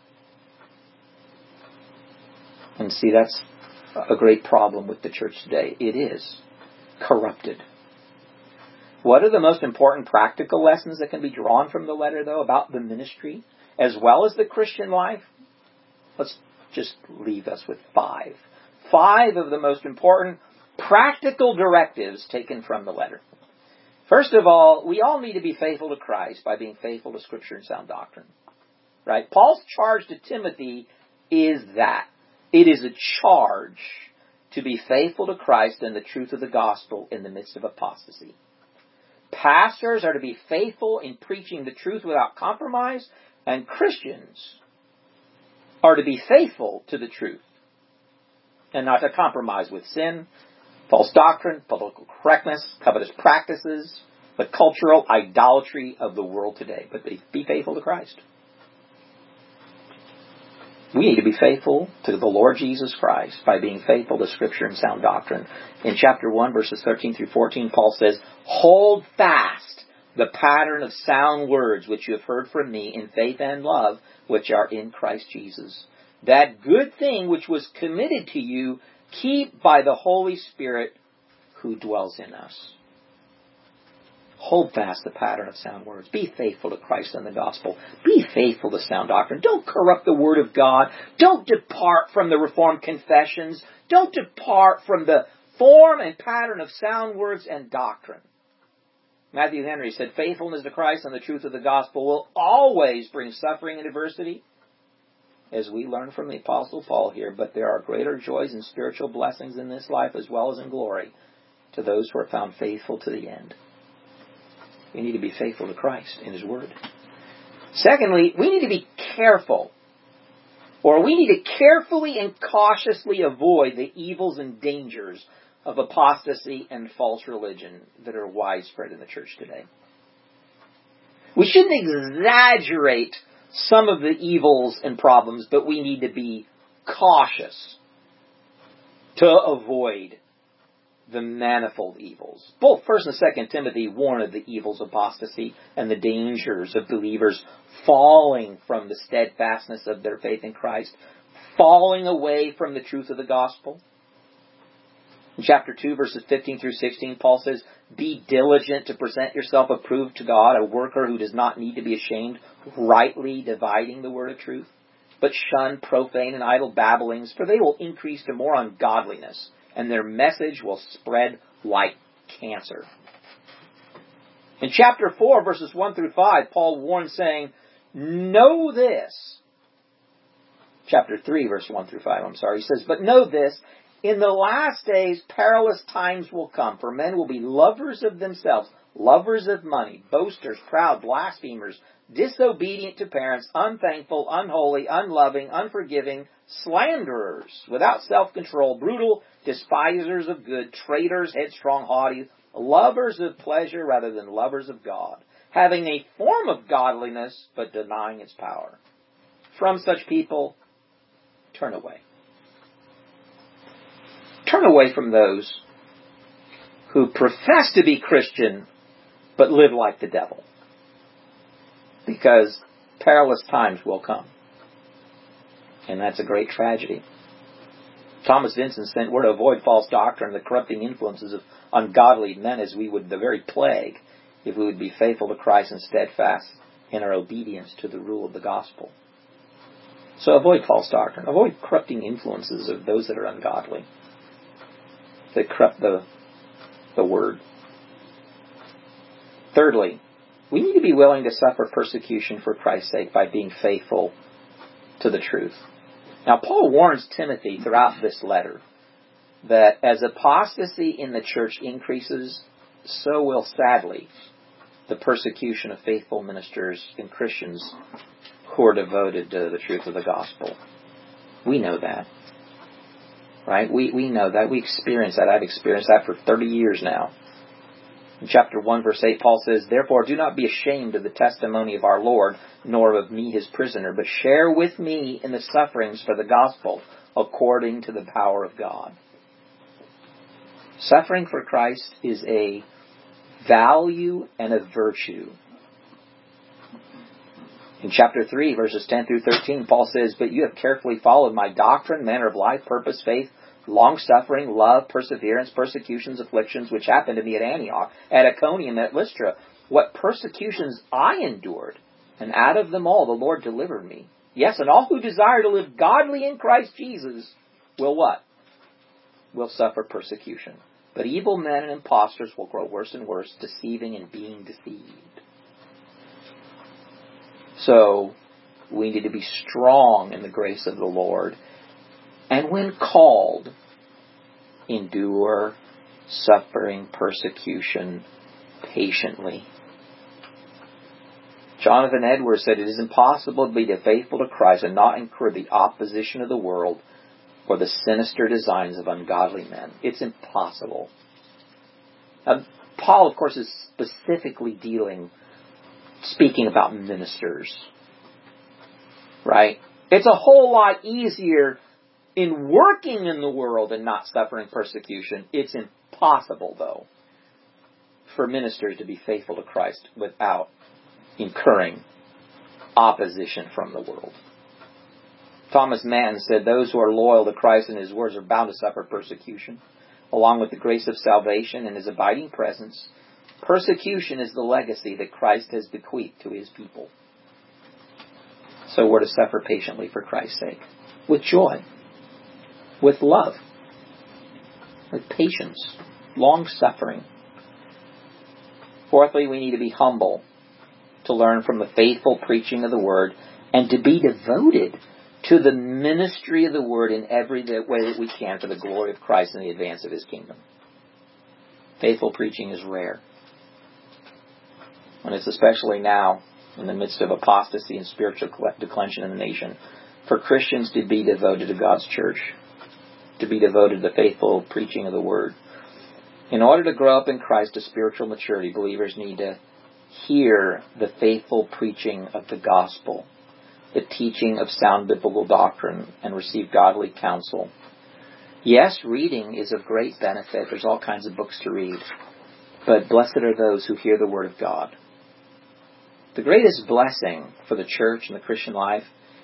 And see, that's a great problem with the church today. It is corrupted. What are the most important practical lessons that can be drawn from the letter, though, about the ministry as well as the Christian life? Let's just leave us with 5. 5 of the most important practical directives taken from the letter. First of all, we all need to be faithful to Christ by being faithful to Scripture and sound doctrine. Right? Paul's charge to Timothy is that. It is a charge to be faithful to Christ and the truth of the gospel in the midst of apostasy. Pastors are to be faithful in preaching the truth without compromise, and Christians are to be faithful to the truth and not to compromise with sin, false doctrine, political correctness, covetous practices, the cultural idolatry of the world today. But be faithful to Christ. We need to be faithful to the Lord Jesus Christ by being faithful to Scripture and sound doctrine. In chapter 1, verses 13 through 14, Paul says, hold fast the pattern of sound words which you have heard from me in faith and love, which are in Christ Jesus. That good thing which was committed to you, keep by the Holy Spirit who dwells in us. Hold fast the pattern of sound words. Be faithful to Christ and the gospel. Be faithful to sound doctrine. Don't corrupt the Word of God. Don't depart from the Reformed confessions. Don't depart from the form and pattern of sound words and doctrine. Matthew Henry said, faithfulness to Christ and the truth of the gospel will always bring suffering and adversity, as we learn from the Apostle Paul here, but there are greater joys and spiritual blessings in this life as well as in glory to those who are found faithful to the end. We need to be faithful to Christ in His Word. Secondly, we need to be careful, or we need to carefully and cautiously avoid the evils and dangers of apostasy and false religion that are widespread in the church today. We shouldn't exaggerate some of the evils and problems, but we need to be cautious to avoid the manifold evils. Both 1 and 2 Timothy warn of the evils of apostasy and the dangers of believers falling from the steadfastness of their faith in Christ, falling away from the truth of the gospel. In chapter 2, verses 15 through 16, Paul says, be diligent to present yourself approved to God, a worker who does not need to be ashamed, rightly dividing the word of truth. But shun profane and idle babblings, for they will increase to more ungodliness, and their message will spread like cancer. In chapter 4, verses 1 through 5, Paul warns, saying, know this. Chapter 3, verse 1 through 5, he says, but know this, in the last days perilous times will come, for men will be lovers of themselves, lovers of money, boasters, proud, blasphemers, disobedient to parents, unthankful, unholy, unloving, unforgiving, slanderers, without self-control, brutal, despisers of good, traitors, headstrong, haughty, lovers of pleasure rather than lovers of God, having a form of godliness but denying its power. From such people, turn away. Turn away from those who profess to be Christian but live like the devil, because perilous times will come. And that's a great tragedy. Thomas Vincent said, we're to avoid false doctrine and the corrupting influences of ungodly men as we would the very plague if we would be faithful to Christ and steadfast in our obedience to the rule of the gospel. So avoid false doctrine. Avoid corrupting influences of those that are ungodly, that corrupt the word. Thirdly, we need to be willing to suffer persecution for Christ's sake by being faithful to the truth. Now, Paul warns Timothy throughout this letter that as apostasy in the church increases, so will sadly the persecution of faithful ministers and Christians who are devoted to the truth of the gospel. We know that. Right? We know that. We experience that. I've experienced that for 30 years now. In chapter 1, verse 8, Paul says, therefore do not be ashamed of the testimony of our Lord, nor of me his prisoner, but share with me in the sufferings for the gospel, according to the power of God. Suffering for Christ is a value and a virtue. In chapter 3, verses 10 through 13, Paul says, but you have carefully followed my doctrine, manner of life, purpose, faith, long-suffering, love, perseverance, persecutions, afflictions, which happened to me at Antioch, at Iconium, at Lystra. What persecutions I endured, and out of them all the Lord delivered me. Yes, and all who desire to live godly in Christ Jesus will what? Will suffer persecution. But evil men and impostors will grow worse and worse, deceiving and being deceived. So, we need to be strong in the grace of the Lord. And when called, endure suffering, persecution patiently. Jonathan Edwards said, it is impossible to be faithful to Christ and not incur the opposition of the world or the sinister designs of ungodly men. It's impossible. Now, Paul, of course, is specifically speaking about ministers. Right? It's a whole lot easier in working in the world and not suffering persecution. It's impossible, though, for ministers to be faithful to Christ without incurring opposition from the world. Thomas Mann said, those who are loyal to Christ and his words are bound to suffer persecution, along with the grace of salvation and his abiding presence. Persecution is the legacy that Christ has bequeathed to his people. So we're to suffer patiently for Christ's sake, with joy, with love, with patience, long-suffering. Fourthly, we need to be humble to learn from the faithful preaching of the Word and to be devoted to the ministry of the Word in every way that we can for the glory of Christ and the advance of His kingdom. Faithful preaching is rare. And it's especially now, in the midst of apostasy and spiritual declension in the nation, for Christians to be devoted to God's church, to be devoted to the faithful preaching of the Word. In order to grow up in Christ to spiritual maturity, believers need to hear the faithful preaching of the gospel, the teaching of sound biblical doctrine, and receive godly counsel. Yes, reading is of great benefit. There's all kinds of books to read. But blessed are those who hear the Word of God. The greatest blessing for the church and the Christian life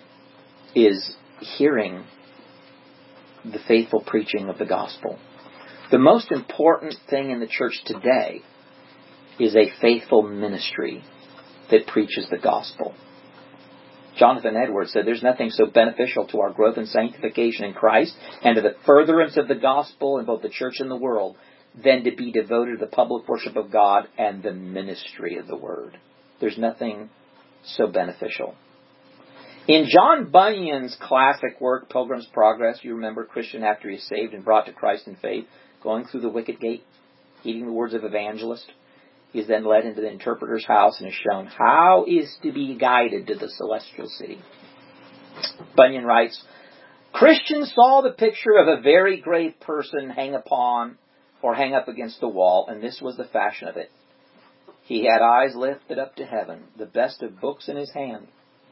is hearing the faithful preaching of the gospel. The most important thing in the church today is a faithful ministry that preaches the gospel. Jonathan Edwards said, there's nothing so beneficial to our growth and sanctification in Christ and to the furtherance of the gospel in both the church and the world than to be devoted to the public worship of God and the ministry of the Word. There's nothing so beneficial. In John Bunyan's classic work, Pilgrim's Progress, you remember Christian after he's saved and brought to Christ in faith, going through the wicket gate, heeding the words of evangelist. He is then led into the interpreter's house and is shown how is to be guided to the celestial city. Bunyan writes, Christian saw the picture of a very great person hang upon or hang up against the wall, and this was the fashion of it. He had eyes lifted up to heaven, the best of books in his hand.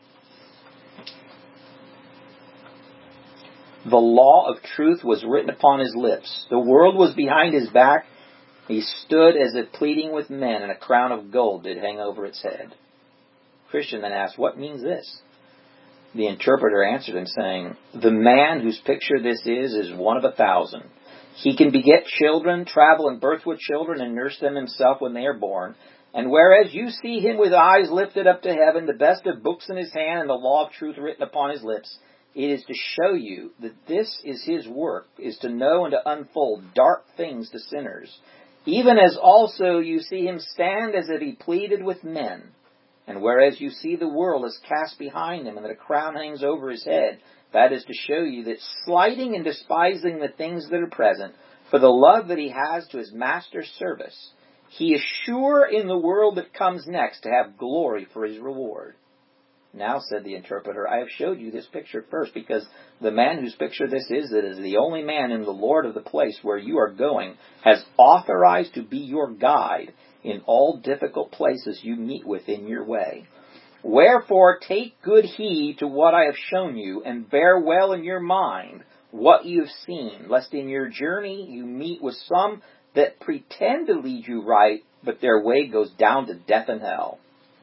The law of truth was written upon his lips. The world was behind his back. He stood as if pleading with men, and a crown of gold did hang over its head. Christian then asked, what means this? The interpreter answered him, saying, "The man whose picture this is one of 1,000. He can beget children, travel and birth with children, and nurse them himself when they are born. And whereas you see him with eyes lifted up to heaven, the best of books in his hand, and the law of truth written upon his lips, it is to show you that this is his work, is to know and to unfold dark things to sinners. Even as also you see him stand as if he pleaded with men. And whereas you see the world is cast behind him, and that a crown hangs over his head, that is to show you that slighting and despising the things that are present, for the love that he has to his master's service, he is sure in the world that comes next to have glory for his reward." "Now," said the interpreter, "I have showed you this picture first, because the man whose picture this is, that is the only man in the Lord of the place where you are going, has authorized to be your guide in all difficult places you meet with in your way. Wherefore take good heed to what I have shown you, and bear well in your mind what you have seen, lest in your journey you meet with some that pretend to lead you right, but their way goes down to death and hell."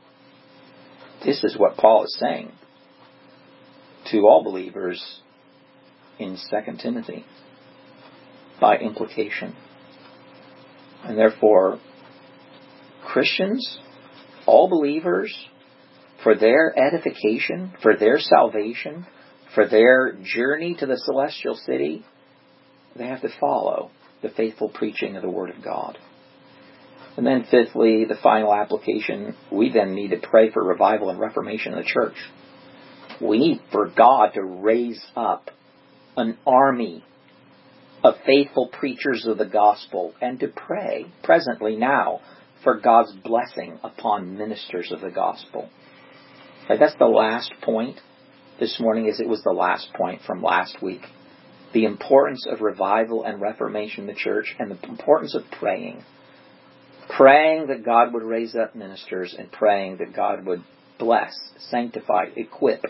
This is what Paul is saying to all believers in 2 Timothy, by implication. And therefore, Christians, all believers, for their edification, for their salvation, for their journey to the celestial city, they have to follow the faithful preaching of the Word of God. And then fifthly, the final application, we then need to pray for revival and reformation in the church. We need for God to raise up an army of faithful preachers of the gospel, and to pray presently now for God's blessing upon ministers of the gospel. That's the last point this morning, as it was the last point from last week. The importance of revival and reformation in the church, and the importance of praying. Praying that God would raise up ministers, and praying that God would bless, sanctify, equip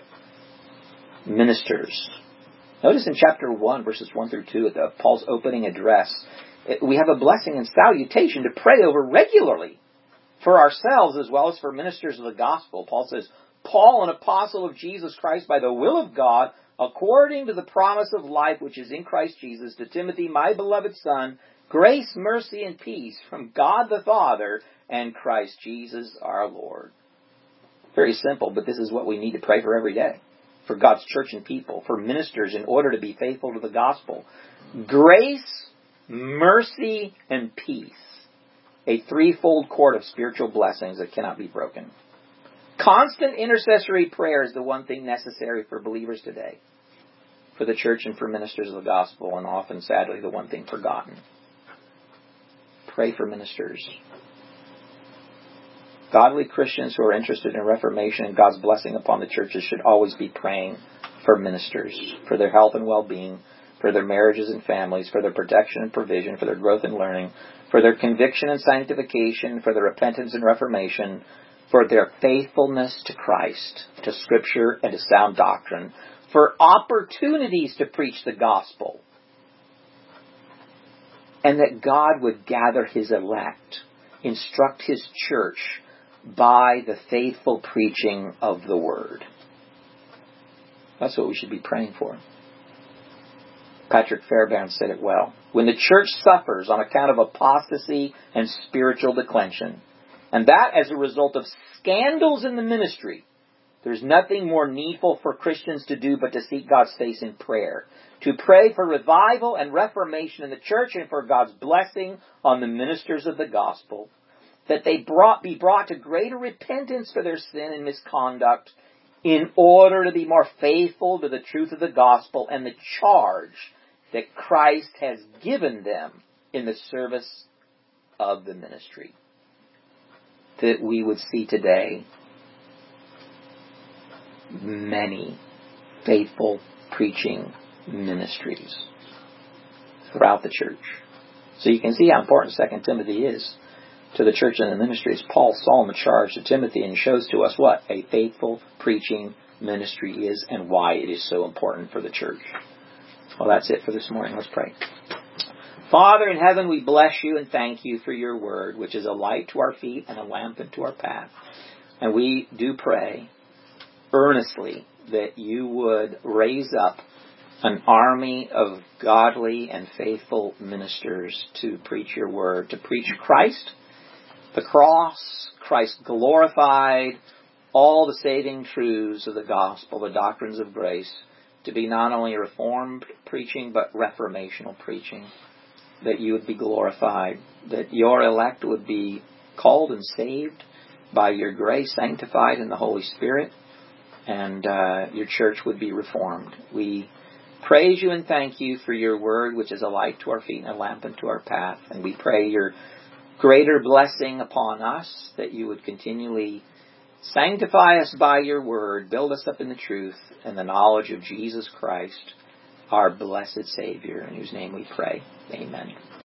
ministers. Notice in chapter 1, verses 1 through 2, at Paul's opening address, we have a blessing and salutation to pray over regularly for ourselves as well as for ministers of the gospel. Paul says, "Paul, an apostle of Jesus Christ by the will of God, according to the promise of life which is in Christ Jesus, to Timothy, my beloved son, grace, mercy, and peace from God the Father and Christ Jesus our Lord." Very simple, but this is what we need to pray for every day. For God's church and people, for ministers in order to be faithful to the gospel. Grace, mercy, and peace. A threefold cord of spiritual blessings that cannot be broken. Constant intercessory prayer is the one thing necessary for believers today, for the church and for ministers of the gospel, and often, sadly, the one thing forgotten. Pray for ministers. Godly Christians who are interested in reformation and God's blessing upon the churches should always be praying for ministers, for their health and well-being, for their marriages and families, for their protection and provision, for their growth and learning, for their conviction and sanctification, for their repentance and reformation, for their faithfulness to Christ, to Scripture, and to sound doctrine, for opportunities to preach the gospel, and that God would gather His elect, instruct His church by the faithful preaching of the Word. That's what we should be praying for. Patrick Fairbairn said it well. When the church suffers on account of apostasy and spiritual declension, and that as a result of scandals in the ministry, there's nothing more needful for Christians to do but to seek God's face in prayer. To pray for revival and reformation in the church, and for God's blessing on the ministers of the gospel, that they be brought to greater repentance for their sin and misconduct, in order to be more faithful to the truth of the gospel and the charge that Christ has given them in the service of the ministry. That we would see today many faithful preaching ministries throughout the church. So you can see how important 2 Timothy is to the church and the ministries. Paul's solemn charge to Timothy, and shows to us what a faithful preaching ministry is and why it is so important for the church. Well, that's it for this morning. Let's pray. Father in heaven, we bless you and thank you for your word, which is a light to our feet and a lamp unto our path. And we do pray earnestly that you would raise up an army of godly and faithful ministers to preach your word, to preach Christ, the cross, Christ glorified, all the saving truths of the gospel, the doctrines of grace, to be not only reformed preaching, but reformational preaching, that you would be glorified, that your elect would be called and saved by your grace, sanctified in the Holy Spirit, and your church would be reformed. We praise you and thank you for your word, which is a light to our feet and a lamp unto our path. And we pray your greater blessing upon us, that you would continually sanctify us by your word, build us up in the truth and the knowledge of Jesus Christ, our blessed Savior, in whose name we pray. Amen.